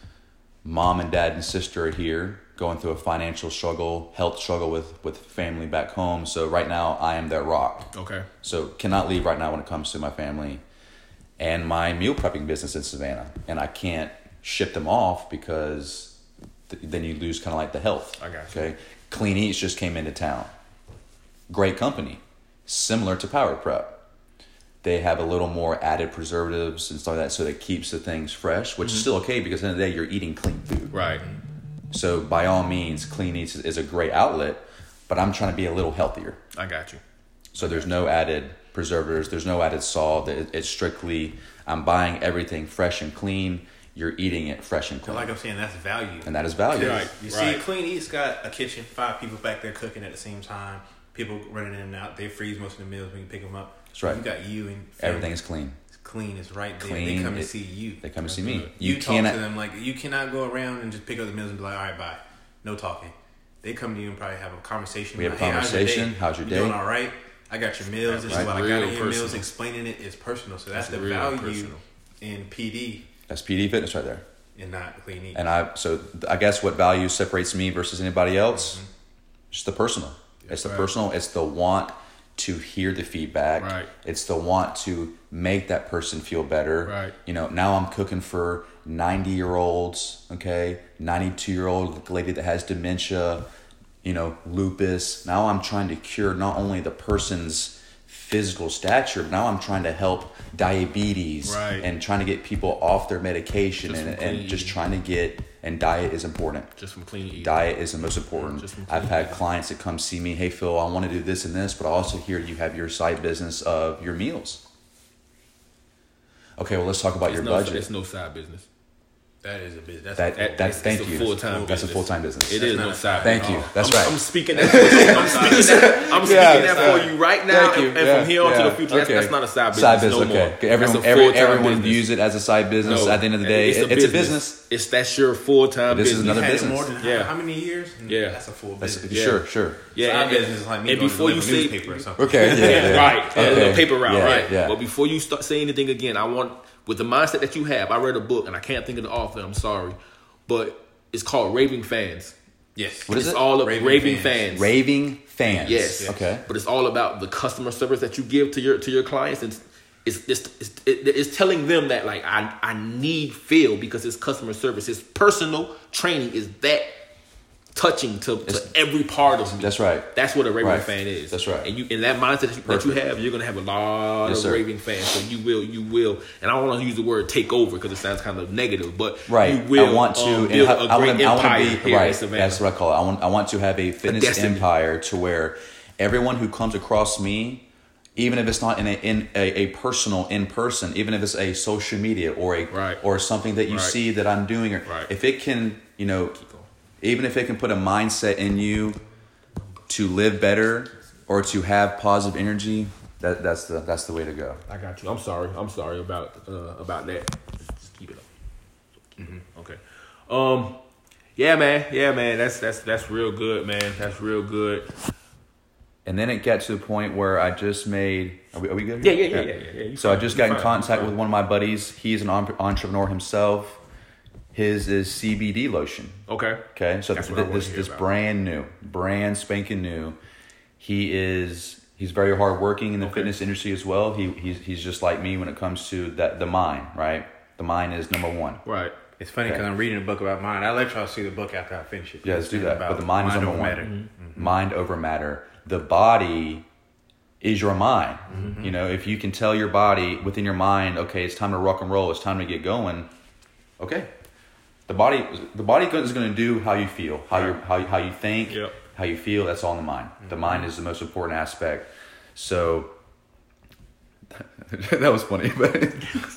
Mom and dad and sister are here, going through a financial struggle, health struggle with, with family back home. So right now I am their rock. Okay. So cannot leave right now when it comes to my family and my meal prepping business in Savannah. And I can't ship them off because th- then you lose kind of like the health. I got you. Okay. Clean Eats just came into town. Great company, similar to Power Prep. They have a little more added preservatives and stuff like that, so that keeps the things fresh, which mm-hmm. is still okay because at the end of the day, you're eating clean food. Right. So by all means, Clean Eats is a great outlet, but I'm trying to be a little healthier. I got you. So there's no added preservatives. There's no added salt. It's strictly, I'm buying everything fresh and clean. You're eating it fresh and clean. Like I'm saying, that's value. And that is value. Right. You right. see, Clean Eats got a kitchen, five people back there cooking at the same time. People running in and out. They freeze most of the meals when you pick them up. That's right. You got you and family. Everything is clean. It's clean. It's right there. Clean, they come it, to see you. They come to see me. You, You talk cannot, to them like you cannot go around and just pick up the meals and be like, all right, bye. No talking. They come to you and probably have a conversation. We have a like, conversation. Hey, how's your day? You doing all right? I got your meals. This Right. is what Real I got in your personal. meals. Explaining it is personal. So that's, That's the real value personal. in P D That's P D Fitness right there. and not Clean Eats. And I, so I guess what value separates me versus anybody else? Mm-hmm. Just the personal. It's the right. personal. It's the want to hear the feedback. Right. It's the want to make that person feel better. Right. You know, now I'm cooking for ninety year olds, okay, ninety-two year old lady that has dementia, you know, lupus. Now I'm trying to cure not only the person's physical stature, but now I'm trying to help diabetes Right. and trying to get people off their medication Just and, from and clean just eating. trying to get, and diet is important. Just from Clean Eats. Diet is the most important. Just from I've clean had eating. clients that come see me, hey Phil, I want to do this and this, but I also hear you have your side business of your meals. Okay, well let's talk about It's your no, budget. It's no side business. That is a business. That's That, a That- that's it's- thank it's a you. full-time That's a business. full time business. It That's is not no a side. Thank at you. all. That's I'm, right. I'm speaking that. I'm speaking that. I'm speaking Yeah. that for you right now. Thank you. And, and Yeah, from here on yeah. to the future, that's, Okay. that's not a side business. Side business, no more. okay. Everyone, That's a every, full-time everyone business. views it as a side business. No, At the end of the day, it's it's, a it's a business. business. It's that's your full time This is business. another had it business. more than Yeah. how, how many years? And Yeah. That's a full That's, business. Sure, sure. Yeah, Side and, business is like me and going before to you deliver say newspaper or something. Okay, yeah, yeah, yeah. right, yeah, Okay. the paper route, Yeah, right. yeah. But before you start saying anything again, I want with the mindset that you have. I read a book and I can't think of the author. I'm sorry, but it's called Raving Fans. Yes. What is It's it? all of Raving raving, Fans. fans. Raving fans. Yes. Okay. But it's all about the customer service that you give to your to your clients, and it's it's it's, it, it's telling them that like I I need Phil because his customer service, his personal training is that touching to, to every part of me. That's right. That's what a raving Right. fan is. That's right. And you in that mindset that you, that you Perfect. have, you're gonna have a lot Yes, of sir. raving fans. So you will you will, and I don't want to use the word take over because it sounds kind of negative, but Right. you will I want to um, and build I, a I great want, I want empire to be here in right. Savannah. That's what I call it. I want I want to have a fitness destiny. empire to where everyone who comes across me, even if it's not in a in a, a personal in person, even if it's a social media or a Right. or something that you Right. see that I'm doing, or Right. if it can, you know, even if it can put a mindset in you to live better or to have positive energy, that that's the that's the way to go. I got you. I'm sorry. I'm sorry about uh, about that. Just, just keep it up. Mm-hmm. Okay. Um. Yeah, man. Yeah, man. That's that's that's real good, man. That's real good. And then it got to the point where I just made. Are we, are we good? Yeah, yeah, yeah, yeah, yeah. yeah. You So I fine. just You got in fine. contact You with fine. one of my buddies. He's an entre- entrepreneur himself. His is C B D lotion. Okay. Okay, so That's this what I wanna this, hear this about. brand new, brand spanking new. He is he's very hardworking in the Okay. fitness industry as well. He he's he's just like me when it comes to that the mind, right? The mind is number one. Right. It's funny because Okay. I'm reading a book about mine. I'll let y'all see the book after I finish it. Yeah, let's do that. About But the mind is number over one. matter. Mm-hmm. Mind over matter. The body is your mind. Mm-hmm. You know, if you can tell your body within your mind, okay, it's time to rock and roll. It's time to get going. Okay, the body, the body is going to do how you feel, how you how you, how you think, Yep. how you feel. That's all in the mind. The mind is the most important aspect. So that was funny, but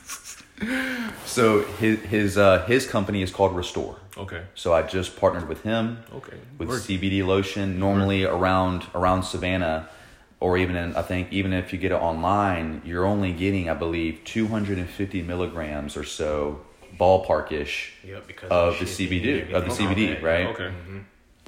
so his his uh, his company is called Restore. Okay. So I just partnered with him Okay. with Work. C B D lotion. Normally around around Savannah, or even in, I think even if you get it online, you're only getting, I believe, two hundred fifty milligrams or so, ballparkish, Yep, because of the shit C B D and of the everything. C B D, Okay. right? Okay.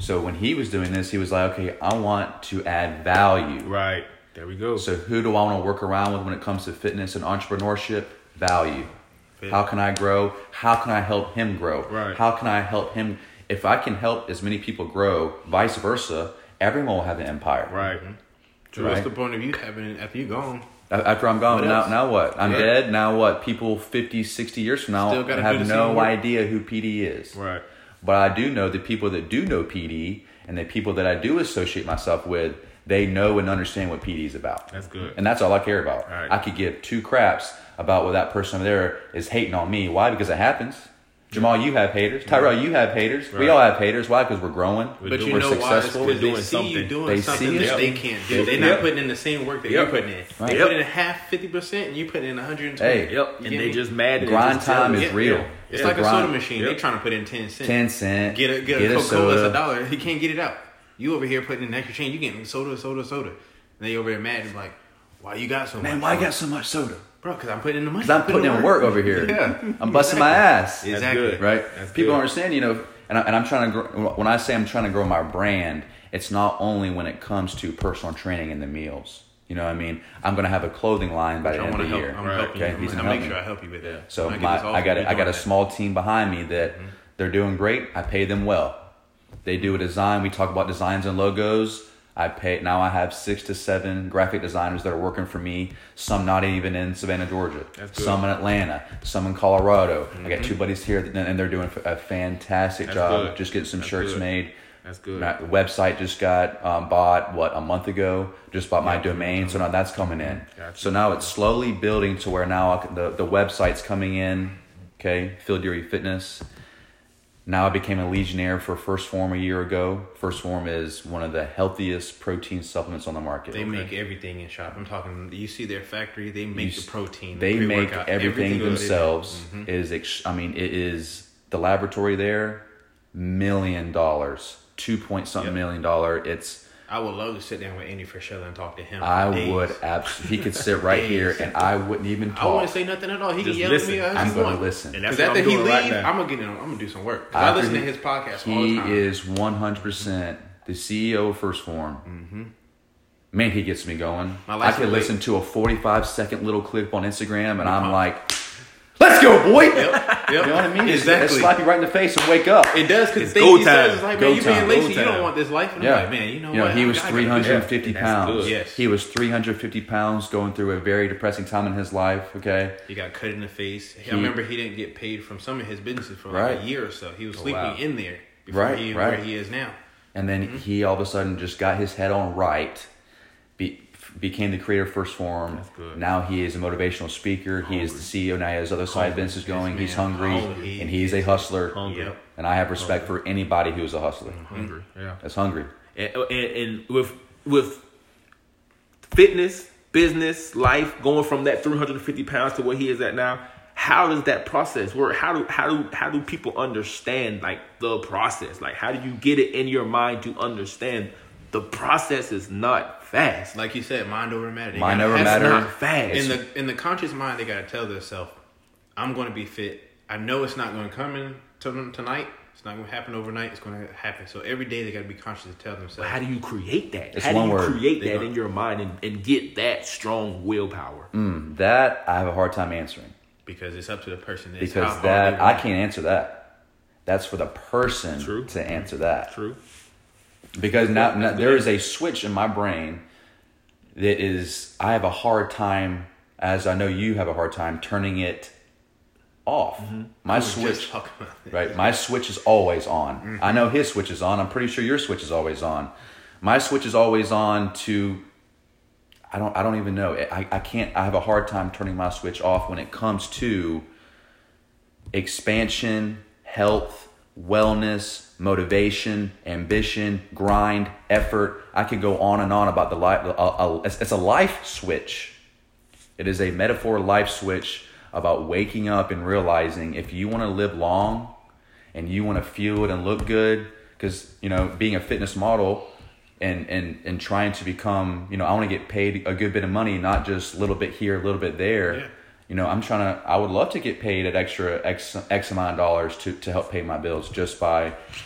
So when he was doing this, he was like, okay, I want to add value. Right. There we go. So who do I want to work around with when it comes to fitness and entrepreneurship? Value. How can I grow? How can I help him grow? Right. How can I help him? If I can help as many people grow, vice versa, everyone will have an empire. Right. So what's the point of you having it after you gone? After I'm gone, What now, else? now what? I'm Yeah. dead. Now what? People fifty, sixty years from now Still gotta do have the no same work. idea who P D is. Right. But I do know the people that do know P D and the people that I do associate myself with, they know and understand what P D is about. That's good. And that's all I care about. Right. I could give two craps about what that person over there is hating on me. Why? Because it happens. Jamal, you have haters. Tyrell, you have haters. We Right. all have haters. Why? Because we're growing. We're But doing- you we're know why? It's successful. because they Doing see you something. doing They something see that it. they can't do. They're Yep. not putting in the same work that Yep. you're putting in. Right. They Yep. put in half, fifty percent, and you put in one hundred twenty. Hey. Yep. You And get they me? just mad. and they Grind just tell time you. is real. It's Yeah, like a grind. soda machine. Yep. They trying to put in ten cents. ten cent. Get a get, get a a Coca Cola soda. a dollar. He can't get it out. You over here putting in extra change. You getting soda, soda, soda. And they over there mad and like, why you got so much? Man, why I got so much soda? Bro, because I'm putting in the money. Because I'm putting in work over here. Yeah. I'm busting my ass. That's Exactly. good. Right? That's People good. don't understand, you know, and, I, and I'm trying to grow, when I say I'm trying to grow my brand, it's not only when it comes to personal training and the meals. You know what I mean? I'm going to have a clothing line by the I end want of to the help. year. I'm Right. helping Okay, you. he's I'm gonna gonna make help sure me. I help you with that. So When I get my, this offer, I got we a, I got doing a that. small team behind me that they're doing great. I pay them well. They do a design. We talk about designs and logos. I pay now. I have six to seven graphic designers that are working for me. Some not even in Savannah, Georgia. That's good. Some in Atlanta. Some in Colorado. I got two buddies here, that, and they're doing a fantastic That's job. good. Just getting some That's shirts good. made. That's good. My- The website just got um, bought what a month ago. Just bought my domain, so now that's coming in. Gotcha. So now it's slowly building to where now I can- the the website's coming in. Okay, Phil Deary Fitness. Now I became a Legionnaire for First Form a year ago. First Form is one of the healthiest protein supplements on the market. They make everything in shop. I'm talking. You see their factory. They make You the protein. They the make pre-workout, everything, that they do. themselves. Mhm. It is ex- I mean, it is the laboratory there, million dollars, two point something Yep. million dollar. It's I would love to sit down with Andy Frischella and talk to him. for I days. would absolutely. He could sit right here, and I wouldn't even I wouldn't talk. say nothing at all. He Just can yell listen. at me. as I'm he going want. to listen. And that's Because what after I'm he doing leave, right now. I'm gonna get in. I'm gonna do some work. 'Cause I After listen he- to his podcast all He the time. is one hundred percent the C E O of First Form. Mm-hmm. Man, he gets me going. My I license could plate- listen to a forty-five second little clip on Instagram, and I'm like, "Let's go, boy!" Yep. Yep. You know what I mean? It's- Exactly. It slap you right in the face and wake up. It does because It's the go thing he time. says is like, Go man, you being time. lazy. Go You time. don't want this life. And Yeah, I'm like, man, you know you know, what? he I was gotta three do hundred that. fifty That's pounds. good. Yes. He was three hundred fifty pounds, going through a very depressing time in his life. Okay, He got cut in the face. He- I remember he didn't get paid from some of his businesses for Right. like a year or so. He was sleeping wow. in there before Right, he right. where he is now. and then Mm-hmm. he all of a sudden just got his head on right. Be, became the creator of First Form. That's good. Now he is a motivational speaker. He is the C E O. Now he has other side businesses going. Yes, He's man. hungry, Hungry. and he's a hustler. Hungry. Yep. And I have respect for anybody who's a hustler. Hungry. Yeah. That's hungry. And, and, and with with fitness, business, life, going from that three hundred fifty pounds to where he is at now, how does that process work? How do how do how do people understand like the process? Like how do you get it in your mind to understand the process is not fast? Like you said, mind over matter. They Mind gotta over have- matter. Not fast. In the in the conscious mind, they gotta tell themselves, "I'm going to be fit. I know it's not going to come in to, tonight. It's not going to happen overnight. It's going to happen." So every day they got to be conscious to tell themselves. How do you create that? It's How one do you word. create They that don't- in your mind and, and get that strong willpower? Mm, that I have a hard time answering because it's up to the person. It's because how hard that they I want. can't answer that. That's for the person True. to answer that. True. Because now, now That's there good. is a switch in my brain that is I have a hard time, as I know you have a hard time turning it off. My I was switch, just talking about this. right? My switch is always on. I know his switch is on. I'm pretty sure your switch is always on. My switch is always on to. I don't. I don't even know. I. I can't. I have a hard time turning my switch off when it comes to expansion, health, wellness, motivation, ambition, grind, effort. I could go on and on about the life. A, a, it's a life switch. It is a metaphor life switch about waking up and realizing if you want to live long and you want to feel it and look good, because, you know, being a fitness model and, and, and trying to become, you know, I want to get paid a good bit of money, not just a little bit here, a little bit there. Yeah. You know, I'm trying to, I would love to get paid at extra X, X amount of dollars to, to help pay my bills just by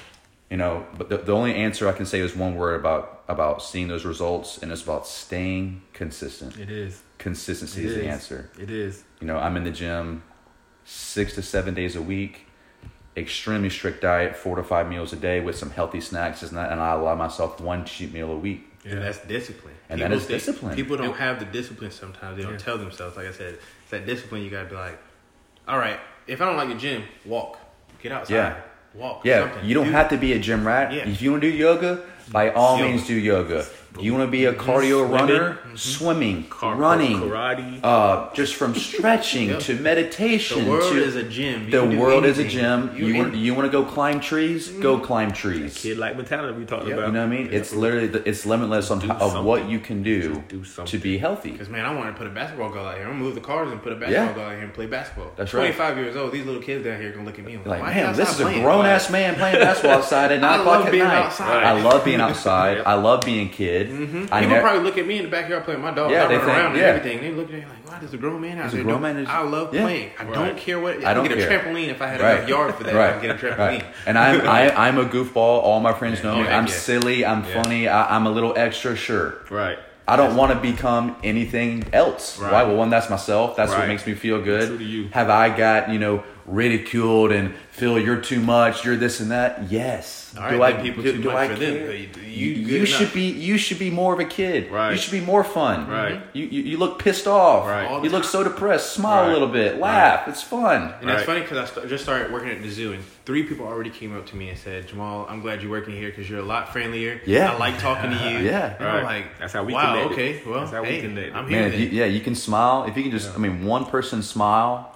You know, but the, the only answer I can say is one word about about seeing those results, and it's about staying consistent. It is. Consistency It is, is the answer. It is. You know, I'm in the gym six to seven days a week, extremely strict diet, four to five meals a day with some healthy snacks, and I allow myself one cheat meal a week. Yeah. And that's discipline. And people that is think, discipline. People don't have the discipline sometimes. They don't Yeah. tell themselves. Like I said, it's that discipline. You got to be like, all right, if I don't like the gym, walk. Get outside. Yeah. Walk. Yeah, something. you don't Do- have to be a gym rat. Yeah. If you want to do yoga, by all Yoga. means do yoga. You want to be a cardio Swimming. runner, Mm-hmm. swimming, Car- running, karate. uh, just from stretching Yep. to meditation. The world to, is a gym. You the can do world is a anything. gym. You You, want any- you want to go climb trees? Go climb trees. Kid like mentality we talked Yep. about. You know what I mean? It's literally the, it's limitless on Do how, of what something. you can do, Just do to something. be healthy. Because, man, I want to put a basketball goal out here. I'm going to move the cars and put a basketball Yeah. goal out here and play basketball. That's right. twenty-five years old, these little kids down here are going to look at me and Like, why man, you this is outside a playing? grown ass Like, man playing basketball outside at nine I o'clock love at being night. outside. I love being outside. Yep. I love being a kid. Mm-hmm. I People ne- probably look at me in the backyard playing my dog. Yeah, I they run think- around yeah. and everything. They look at me like, wow, there's a grown man out There's a there. grown doing- man is- I love yeah. playing. I Right. don't care what. I I, don't can get care. a trampoline if I had a Right. backyard for that. Right. I can get a trampoline. Right. And I'm I, I'm a goofball. All my friends know Oh, me. heck I'm yeah. silly. I'm Yeah. funny. I, I'm a little extra. Sure. Right. I don't want to become anything else. Right. Why? Well, one, that's myself. That's what Right. makes me feel good. True to you. Have I got, you know, ridiculed and feel you're too much, you're this and that? Yes. All right, do I then people do, too do much I for them. care? You- You, you good you should enough. be you should be more of a kid. Right. You should be more fun. Right. You you, you look pissed off. Right. All You the look so depressed. Smile Right. a little bit. Laugh. It's fun. And that's Right. funny because I st- just started working at the zoo, and three people already came up to me and said, "Jamal, I'm glad you're working here because you're a lot friendlier. Yeah. I like talking to you. Yeah. And I'm Right. like, That's how we wow, connected. okay, well, That's how we hey, connected. I'm here Man, then. if you, yeah, you can smile. If you can just, I mean, one person's smile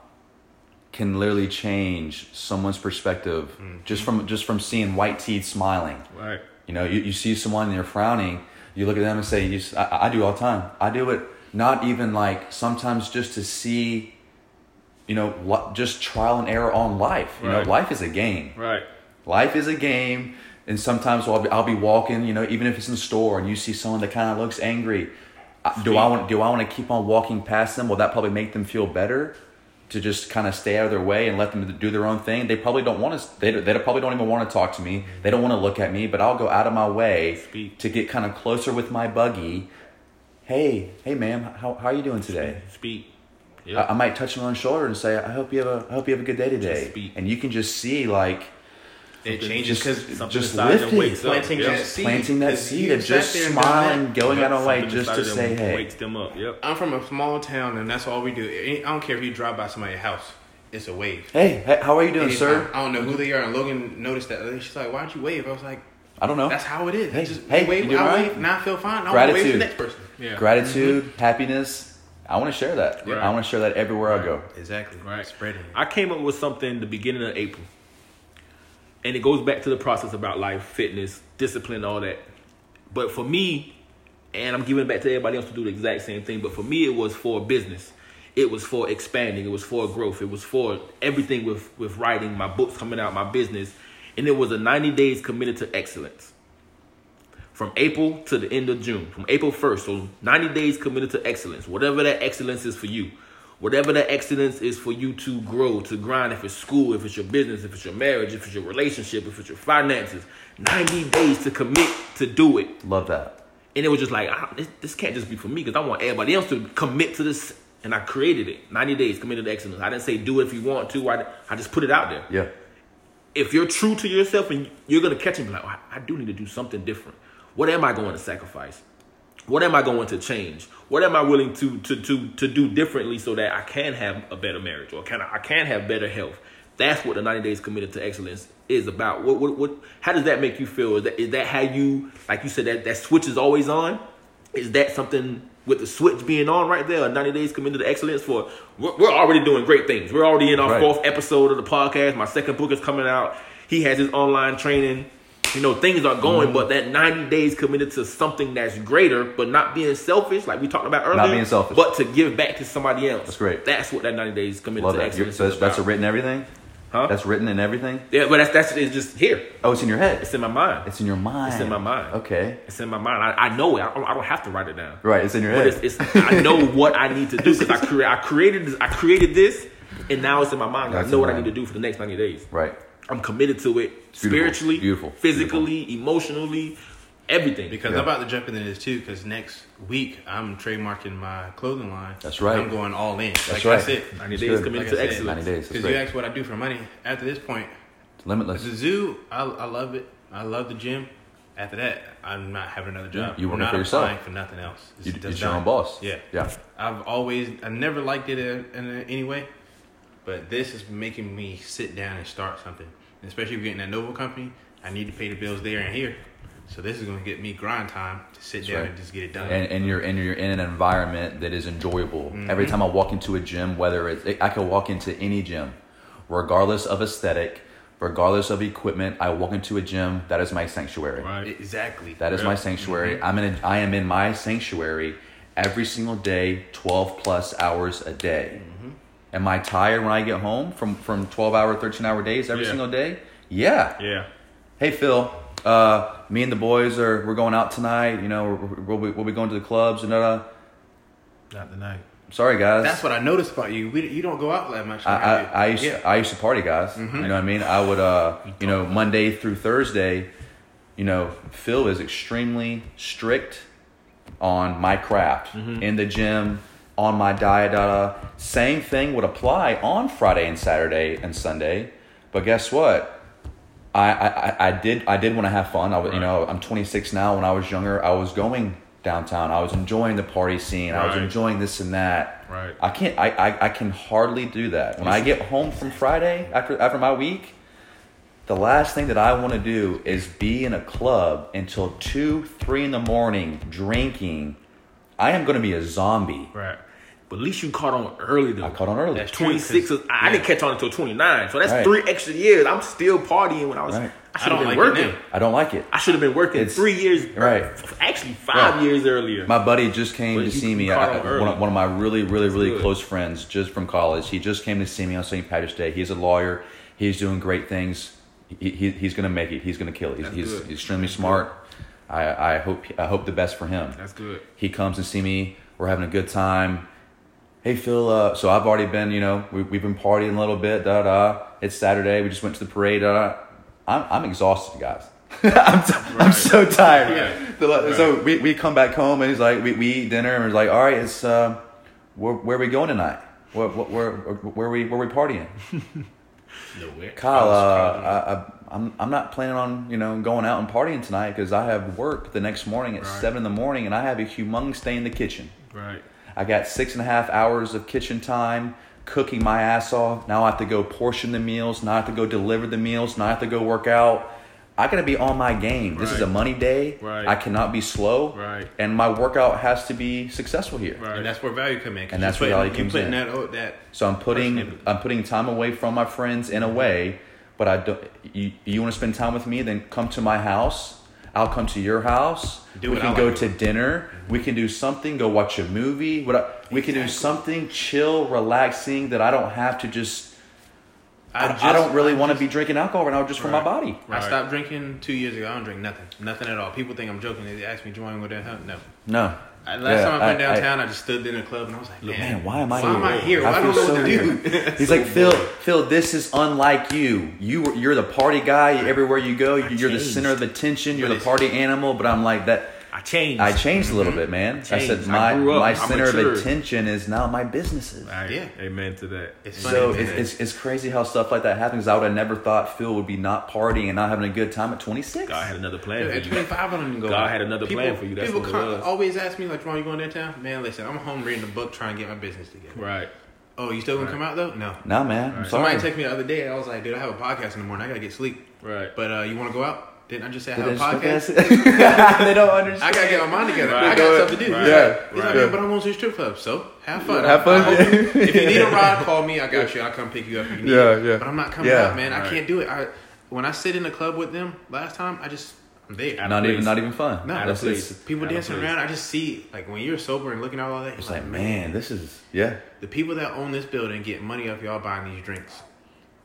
can literally change someone's perspective Mm-hmm. just from just from seeing white teeth smiling. Right. You know, you, you see someone and they're frowning, you look at them and say, you, s- I, I do all the time. I do it not even like sometimes just to see, you know, li- just trial and error on life. You Right. know, life is a game. Right. Life is a game. And sometimes I'll be, I'll be walking, you know, even if it's in the store and you see someone that kind of looks angry. I- Do I want do I want to keep on walking past them? Will that probably make them feel better? To just kind of stay out of their way and let them do their own thing. They probably don't want to. They they probably don't even want to talk to me. They don't want to look at me. But I'll go out of my way Speak. to get kind of closer with my buggy. Hey, hey, ma'am, how how are you doing today? Speak. I, Yeah. I might touch them on the shoulder and say, I hope you have a I hope you have a good day today. speak. And you can just see like It Something- changes just because Something just inside lift them it. wakes up. planting Yep. that seed. planting that 'cause seed you of just sat there and done smiling, that. going out of my way Something just to inside say, them hey. wakes them up. Yep. I'm from a small town, and that's all we do. I don't care if you drive by somebody's house; it's a wave. Hey, hey, how are you doing, Anytime. sir? I don't know who they are. And Logan noticed that. She's like, "Why'd you wave?" I was like, I don't know. "That's how it is. Hey, just hey, wave. you doing I all right? wave. Now I feel fine. I want to wave to the Gratitude. next person." Yeah. Gratitude, Mm-hmm. happiness. I want to share that. Right. I want to share that everywhere I go. Exactly. Right. Spreading it. I came up with something the beginning of April. And it goes back to the process about life, fitness, discipline, all that. But for me, and I'm giving it back to everybody else to do the exact same thing, but for me it was for business. It was for expanding. It was for growth. It was for everything with, with writing, my books coming out, my business. And it was a ninety days committed to excellence. From April to the end of June. From April first. So ninety days committed to excellence. Whatever that excellence is for you. Whatever that excellence is for you to grow, to grind, if it's school, if it's your business, if it's your marriage, if it's your relationship, if it's your finances. ninety days to commit to do it. Love that. And it was just like, ah, this, this can't just be for me because I want everybody else to commit to this. And I created it. ninety days committed to excellence. I didn't say do it if you want to. I, I just put it out there. Yeah. If you're true to yourself and you're going to catch it and be like, oh, I do need to do something different. What am I going to sacrifice? What am I going to change? What am I willing to to to to do differently so that I can have a better marriage or can I, I can have better health? That's what the ninety days committed to excellence is about. What what what? How does that make you feel? Is that is that how you, like you said, that that switch is always on? Is that something with the switch being on right there? ninety days committed to excellence for we're, we're already doing great things. We're already in our Right. fourth episode of the podcast. My second book is coming out. He has his online training. You know, things are going, Mm-hmm. but that ninety days committed to something that's greater, but not being selfish, like we talked about earlier. Not being selfish. But to give back to somebody else. That's great. That's what that ninety days committed Love to that. You're, excellence so is that's, that's about. written everything? Huh? That's written in everything? Yeah, but that's that's it's just here. Oh, it's in your head. It's in my mind. It's in your mind. It's in my mind. Okay. It's in my mind. I, I know it. I don't, I don't have to write it down. Right. It's in your But head. it's, it's I know what I need to do because I, cre- I created this. I created this, and now it's in my mind. I That's know in what I mind. need to do for the next ninety days. right. I'm committed to it Beautiful. spiritually, Beautiful. physically, Beautiful. emotionally, everything. Because Yeah. I'm about to jump into this too. Because next week I'm trademarking my clothing line. That's right. I'm going all in. That's like right. I said, ninety That's days good. committed Like I to said, excellence. ninety days. That's Because you great. asked what I do for money. After this point, It's limitless. the zoo, I, I love it. I love the gym. After that, I'm not having another job. You I'm working not for yourself. applying for nothing else. It's You, just it's your done. own boss. Yeah. Yeah. I've always, I never liked it in, in any way, but this is making me sit down and start something. And especially if you're getting that Novo company, I need to pay the bills there and here. So this is going to get me grind time to sit That's down right. and just get it done. And, and you're and you're in an environment that is enjoyable. Mm-hmm. Every time I walk into a gym, whether it's I could walk into any gym, regardless of aesthetic, regardless of equipment, I walk into a gym. That is my sanctuary. Right. Exactly. That is Yeah. my sanctuary. Mm-hmm. I'm in. A, I am in my sanctuary every single day, twelve plus hours a day. Mm-hmm. Am I tired when I get home from from twelve hour, thirteen hour days every Yeah. single day? Yeah. Yeah. Hey Phil, uh, me and the boys are we're going out tonight. You know, we're, we'll, be, we'll be going to the clubs and uh. Not tonight. Sorry guys. That's what I noticed about you. We, you don't go out that much. I, I, I used yeah. I used to party, guys. You know what I mean? I would, uh, you know, Monday through Thursday, you know, Phil is extremely strict on my craft in the gym, on my diet. Uh, same thing would apply on Friday and Saturday and Sunday, but guess what? I, I, I did I did want to have fun. I was, you know, I'm twenty-six now. When I was younger, I was going downtown. I was enjoying the party scene. I was Right. enjoying this and that. Right. I can't. I, I, I can hardly do that. When I get home from Friday after after my week, the last thing that I want to do is be in a club until two, three in the morning drinking. I am going to be a zombie. Right. But at least you caught on early though. I caught on early. That's true. twenty-six. is- I Yeah. didn't catch on until twenty-nine. So that's Right. three extra years. I'm still partying when I was. Right. I should I have don't been like it working. now. I don't like it. I should have been working It's- three years. right. Actually, five Right. years earlier. My buddy just came But to you- see you me. caught I, on early. one, of, one of my really, really, That's really good. close friends just from college. He just came to see me on Saint Patrick's Day. He's a lawyer. He's doing great things. He, he, he's going to make it. He's going to kill it. He's, That's he's good. extremely That's smart. I, I hope I hope the best for him. That's good. He comes and see me. We're having a good time. Hey Phil, uh, so I've already been, you know, we, we've been partying a little bit. Da da. It's Saturday. We just went to the parade. Da da. I'm I'm exhausted, guys. I'm t- I'm Right. so tired. Yeah. The- So we, we come back home and he's like, we, we eat dinner and we're like, all right, it's uh, where where are we going tonight? Where where where, where we where we partying? Nowhere. Kyle, I was uh, proud I, I, I'm I'm not planning on you know going out and partying tonight because I have work the next morning at Right. seven in the morning and I have a humongous day in the kitchen. Right. I got six and a half hours of kitchen time, cooking my ass off. Now I have to go portion the meals. Now I have to go deliver the meals. Now I have to go work out. I gotta be on my game. This is Right. a money day. Right. I cannot be slow. Right. And my workout has to be successful here. Right. And that's where value come in. 'cause And you that's where putting- value comes you putting in. That, oh, that So I'm putting Personally. I'm putting time away from my friends in a way, but I don't. You, you want to spend time with me? Then come to my house. I'll come to your house. Do we what can I go like to dinner. We can do something. Go watch a movie. What I, we can do something chill, relaxing that I don't have to just. I, just- I don't really I want to just- be drinking alcohol right now just for my Right. body. I Right. stopped drinking two years ago. I don't drink nothing, nothing at all. People think I'm joking. They ask me, "Join with that?" Huh? No. No. I, last Yeah, time I went I- I- downtown, I, just stood in a club and I was like, "Man, Man, why am I why here? am I here? I I, don't feel know so what to weird. do." He's like, Phil, Phil, this is unlike you. You were- you're the party guy everywhere you go. You're the changed. center of attention. You're But the it's- party animal. But I'm like that. I changed. I changed a little bit, man. I said Changed. I my grew up. my I center of matured. attention is now my businesses. Right. Yeah. Amen to that. It's funny. So man. it's, it's it's crazy how stuff like that happens. I would have never thought Phil would be not partying and not having a good time at twenty-six. God had another plan Dude, for at you. twenty-five, I don't even go. God out. had another people, plan for you. That's people what it con- was. always ask me like, "Ron, you going downtown?" Man, listen, I'm home reading a book, trying to get my business together. Right. Oh, you still gonna Right. come out though? No. No, man. I'm Right. sorry. Somebody texted me the other day. I was like, "Dude, I have a podcast in the morning. I gotta get sleep." Right. But uh, you want to go out? Didn't I just say I Did have a they podcast? just podcast? They don't understand. I gotta get my mind together. Right. I got stuff to do. Right. He's Yeah. like, he's like, Right. "Man, but I'm going to a strip club, so have fun. Have fun. I hope you- if you need a ride, call me. I got you. I'll come pick you up if you need Yeah, it. yeah. But I'm not coming Yeah. out, man. I Right. can't do it. I when I sit in the club with them last time, I just I'm there. Not even place. not even fun. No, That's place. it's, People Out of dancing place. around. I just see like when you're sober and looking at all that. it's like, man, this is yeah. the people that own this building get money off y'all buying these drinks.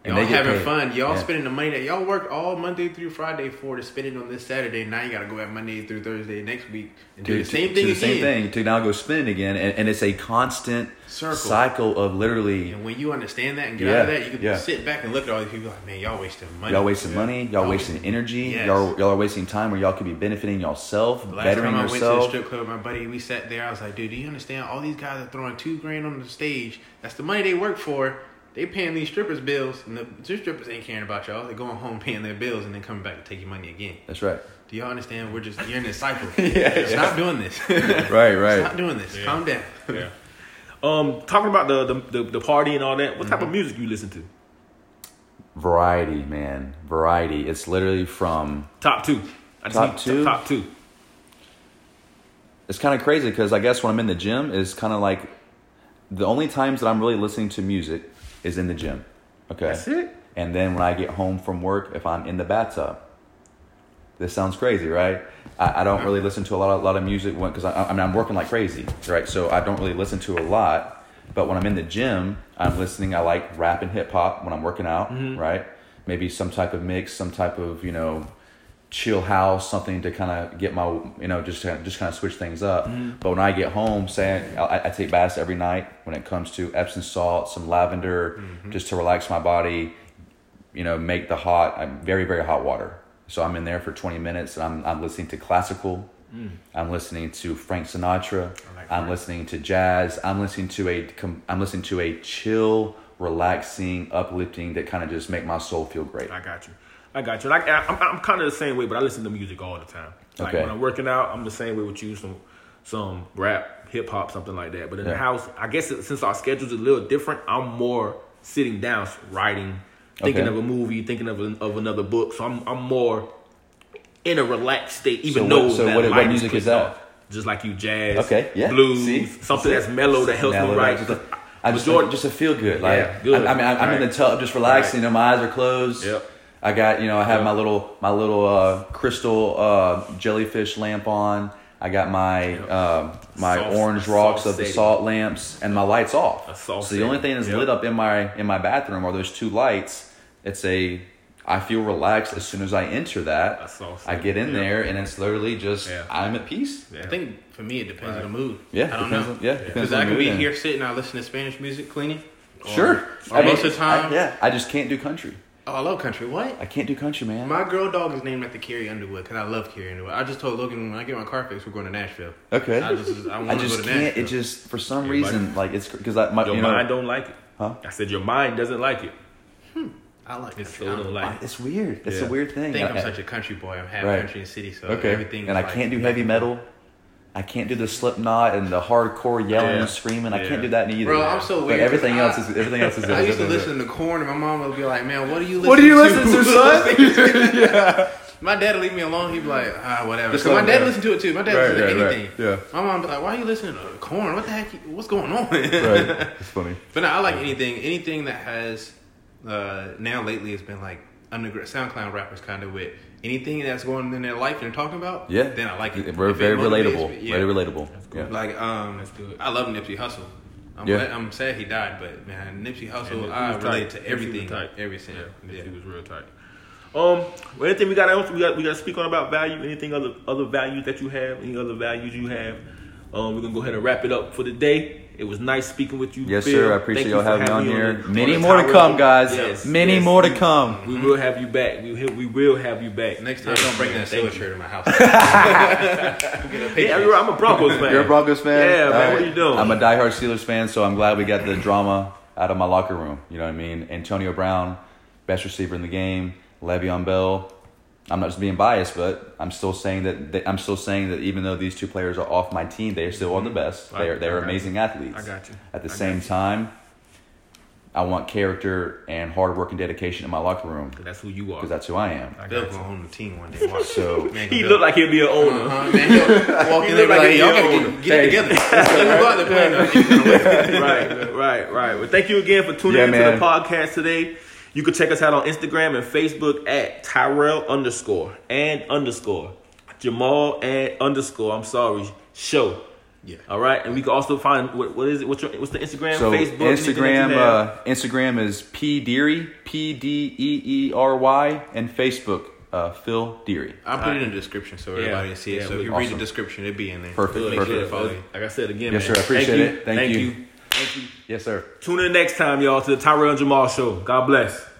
Y'all they get having paid. fun. Y'all Yeah. spending the money that y'all worked all Monday through Friday for to spend it on this Saturday. Now you got to go back Monday through Thursday next week and do to, the same to, thing to the again. same thing to now go spin it again, and, and it's a constant Circle. cycle of literally And when you understand that and get Yeah, out of that, you can yeah. sit back and look at all these people like, man, y'all wasting money. y'all wasting money, y'all Y'all wasting wasting- energy, Yes. y'all y'all are wasting time where y'all could be benefiting yourself, The last bettering time I went to the yourself. strip club with my buddy, we sat there. I was like, dude, do you understand? All these guys are throwing two grand on the stage. That's the money they work for. They paying these strippers bills, and the two strippers ain't caring about y'all. They're going home paying their bills and then coming back to take your money again. That's right. Do y'all understand? We're just you're in this cycle. Yeah, Stop doing this. Right, right. Stop doing this. Yeah. Calm down. Yeah. Um, talking about the the, the, the party and all that. What type of music you listen to? Variety, man, variety. It's literally from. Top two. I just Top need two? Top two. It's kind of crazy because I guess when I'm in the gym is kind of like the only times that I'm really listening to music is in the gym. Okay. That's it. And then when I get home from work, if I'm in the bathtub. This sounds crazy, right? I, I don't really listen to a lot of, lot of music because I, I mean I'm working like crazy, right? So I don't really listen to a lot. But when I'm in the gym, I'm listening. I like rap and hip hop when I'm working out, Mm-hmm. right? Maybe some type of mix, some type of you know, chill house, something to kind of get my you know just to, just kind of switch things up. Mm-hmm. But when I get home, say I, I take baths every night. When it comes to Epsom salt, some lavender, Mm-hmm. just to relax my body, you know, make the hot, I'm very very hot water. So I'm in there for twenty minutes, and I'm I'm listening to classical. Mm. I'm listening to Frank Sinatra. like I'm Frank. listening to jazz. I'm listening to a com- I'm listening to a chill, relaxing, uplifting that kind of just make my soul feel great. I got you. I got you. Like I, I'm, I'm kind of the same way, but I listen to music all the time. Like Okay. when I'm working out, I'm the same way with you. Some some rap, hip hop, something like that. But in the Yeah. house, I guess it, since our schedules are a little different, I'm more sitting down, writing, thinking Okay. of a movie, thinking of a, of another book. So I'm I'm more in a relaxed state, even So though what- so that what- what light music clicked is that? off. Just like you, jazz, Okay, yeah. blues, See? something See? that's mellow that helps Now, me like, write. just a- I just Majority- just to feel good. Like Yeah, good. I, I mean, I'm, I'm in the Right. tub, just relaxing. Right. You know, my eyes are closed. Yep. I got you know, I have Yep. my little my little uh, crystal uh, jellyfish lamp on. I got my Yep. uh, my Soft- orange a rocks soft of the setting. salt lamps, and my lights off. A soft So the only setting. thing that's Yep. lit up in my in my bathroom are those two lights. It's a I feel relaxed as soon as I enter that. A soft I get in setting. there, and it's literally just Yeah. I'm at peace. Yeah. I think for me it depends Right. on the mood. Yeah, I don't depends know. on- yeah, depends Because on I the could mood be and- here sitting, I listen to Spanish music cleaning. Or, Sure. Or most of the time. I, yeah, I just can't do country. Oh, I love country. What? I can't do country, man. My girl dog is named after Carrie Underwood because I love Carrie Underwood. I just told Logan when I get my car fixed, we're going to Nashville. Okay. I just, I, I want to just go to can't. Nashville. It just for some Yeah, reason like it's because I my Your you know mind don't like it. Huh? I said your mind doesn't like it. I like It's country. so I'm- don't like it. it's weird. It's Yeah. a weird I thing. think And I'm I- such a country boy. I'm half Right. country and city, so okay. everything. And is I like can't do back heavy and metal. I can't do the Slipknot and the hardcore yelling Yeah. and screaming. I Yeah. can't do that either. Bro, I'm so But weird. everything 'cause else I- is everything else is. I used to listen to Korn, and my mom would be like, "Man, what are you listening What do you to?" listen to, son? yeah. My dad would leave me alone. He'd be like, "Ah, whatever." Just Because my let dad him- listened to it too. My dad Right, listened to right, right. anything. Yeah. My mom would be like, "Why are you listening to Korn? What the heck? What's going on?" Right. It's funny. But no, I like anything. Anything that has uh, now lately has been like underground SoundCloud rappers kind of with anything that's going on in their life and they're talking about. Yeah. Then I like it. Very, If it very motivates relatable. me, yeah. Very relatable. Yeah. Like um, That's good. I love Nipsey Hussle. I'm, Yeah. glad, I'm sad he died, but man, Nipsey Hussle, And he I was relate tight. to everything, Nipsey was tight. everything. Yeah, Yeah. Nipsey was real tight. Um, well, anything we got else? We got we got to speak on about value. Anything other other values that you have? Any other values you have? Um, we're gonna go ahead and wrap it up for the day. It was nice speaking with you. Yes, Phil. sir. I appreciate Thank y'all you for having me on here. the- Many the more to Tyrell- come, guys. Yes, Many yes. more to come. We will have you back. We will, we will have you back Next time, Yes, don't bring man. that Thank Steelers you. shirt in my house. Yeah, you're- I'm a Broncos fan. You're a Broncos fan? Yeah, man. All What right. are you doing? I'm a diehard Steelers fan, so I'm glad we got the drama out of my locker room. You know what I mean? Antonio Brown, best receiver in the game. Le'Veon Bell. I'm not just being biased, but I'm still saying that they, I'm still saying that even though these two players are off my team, they are still on the best. They are they I are got amazing athletes. I got you. At the I same got you. time, I want character and hard work and dedication in my locker room That's who you are. because that's who I am. I Bill got going you. home the team one day. Watch. So Man, He Bill- looked like he'd be an owner. Uh-huh, man, he'll walk He in there look and be like like, he y'all be gotta a get, owner. get it together. Let me go out there playing now. He's gonna win. right, right, right. Well, thank you again for tuning Yeah, into man. the podcast today. You can check us out on Instagram and Facebook at Tyrell underscore and underscore Jamal and underscore. I'm sorry, show. Yeah. All right, and we can also find what, what is it? What's your what's the Instagram, So Facebook, Instagram, anything that you have? uh, Instagram is P Deary, P D E E R Y, and Facebook, uh, Phil Deary. I'll put it in the description so everybody can see it. Yeah, So if you awesome. read the description, it'll be in there. Perfect, Make sure to perfect. follow you. Like I said again, Yes, man. sir. I appreciate Thank you. it. Thank Thank you. you. Thank you. Yes, sir. Tune in next time, y'all, to the Tyrell Jamal Show. God bless.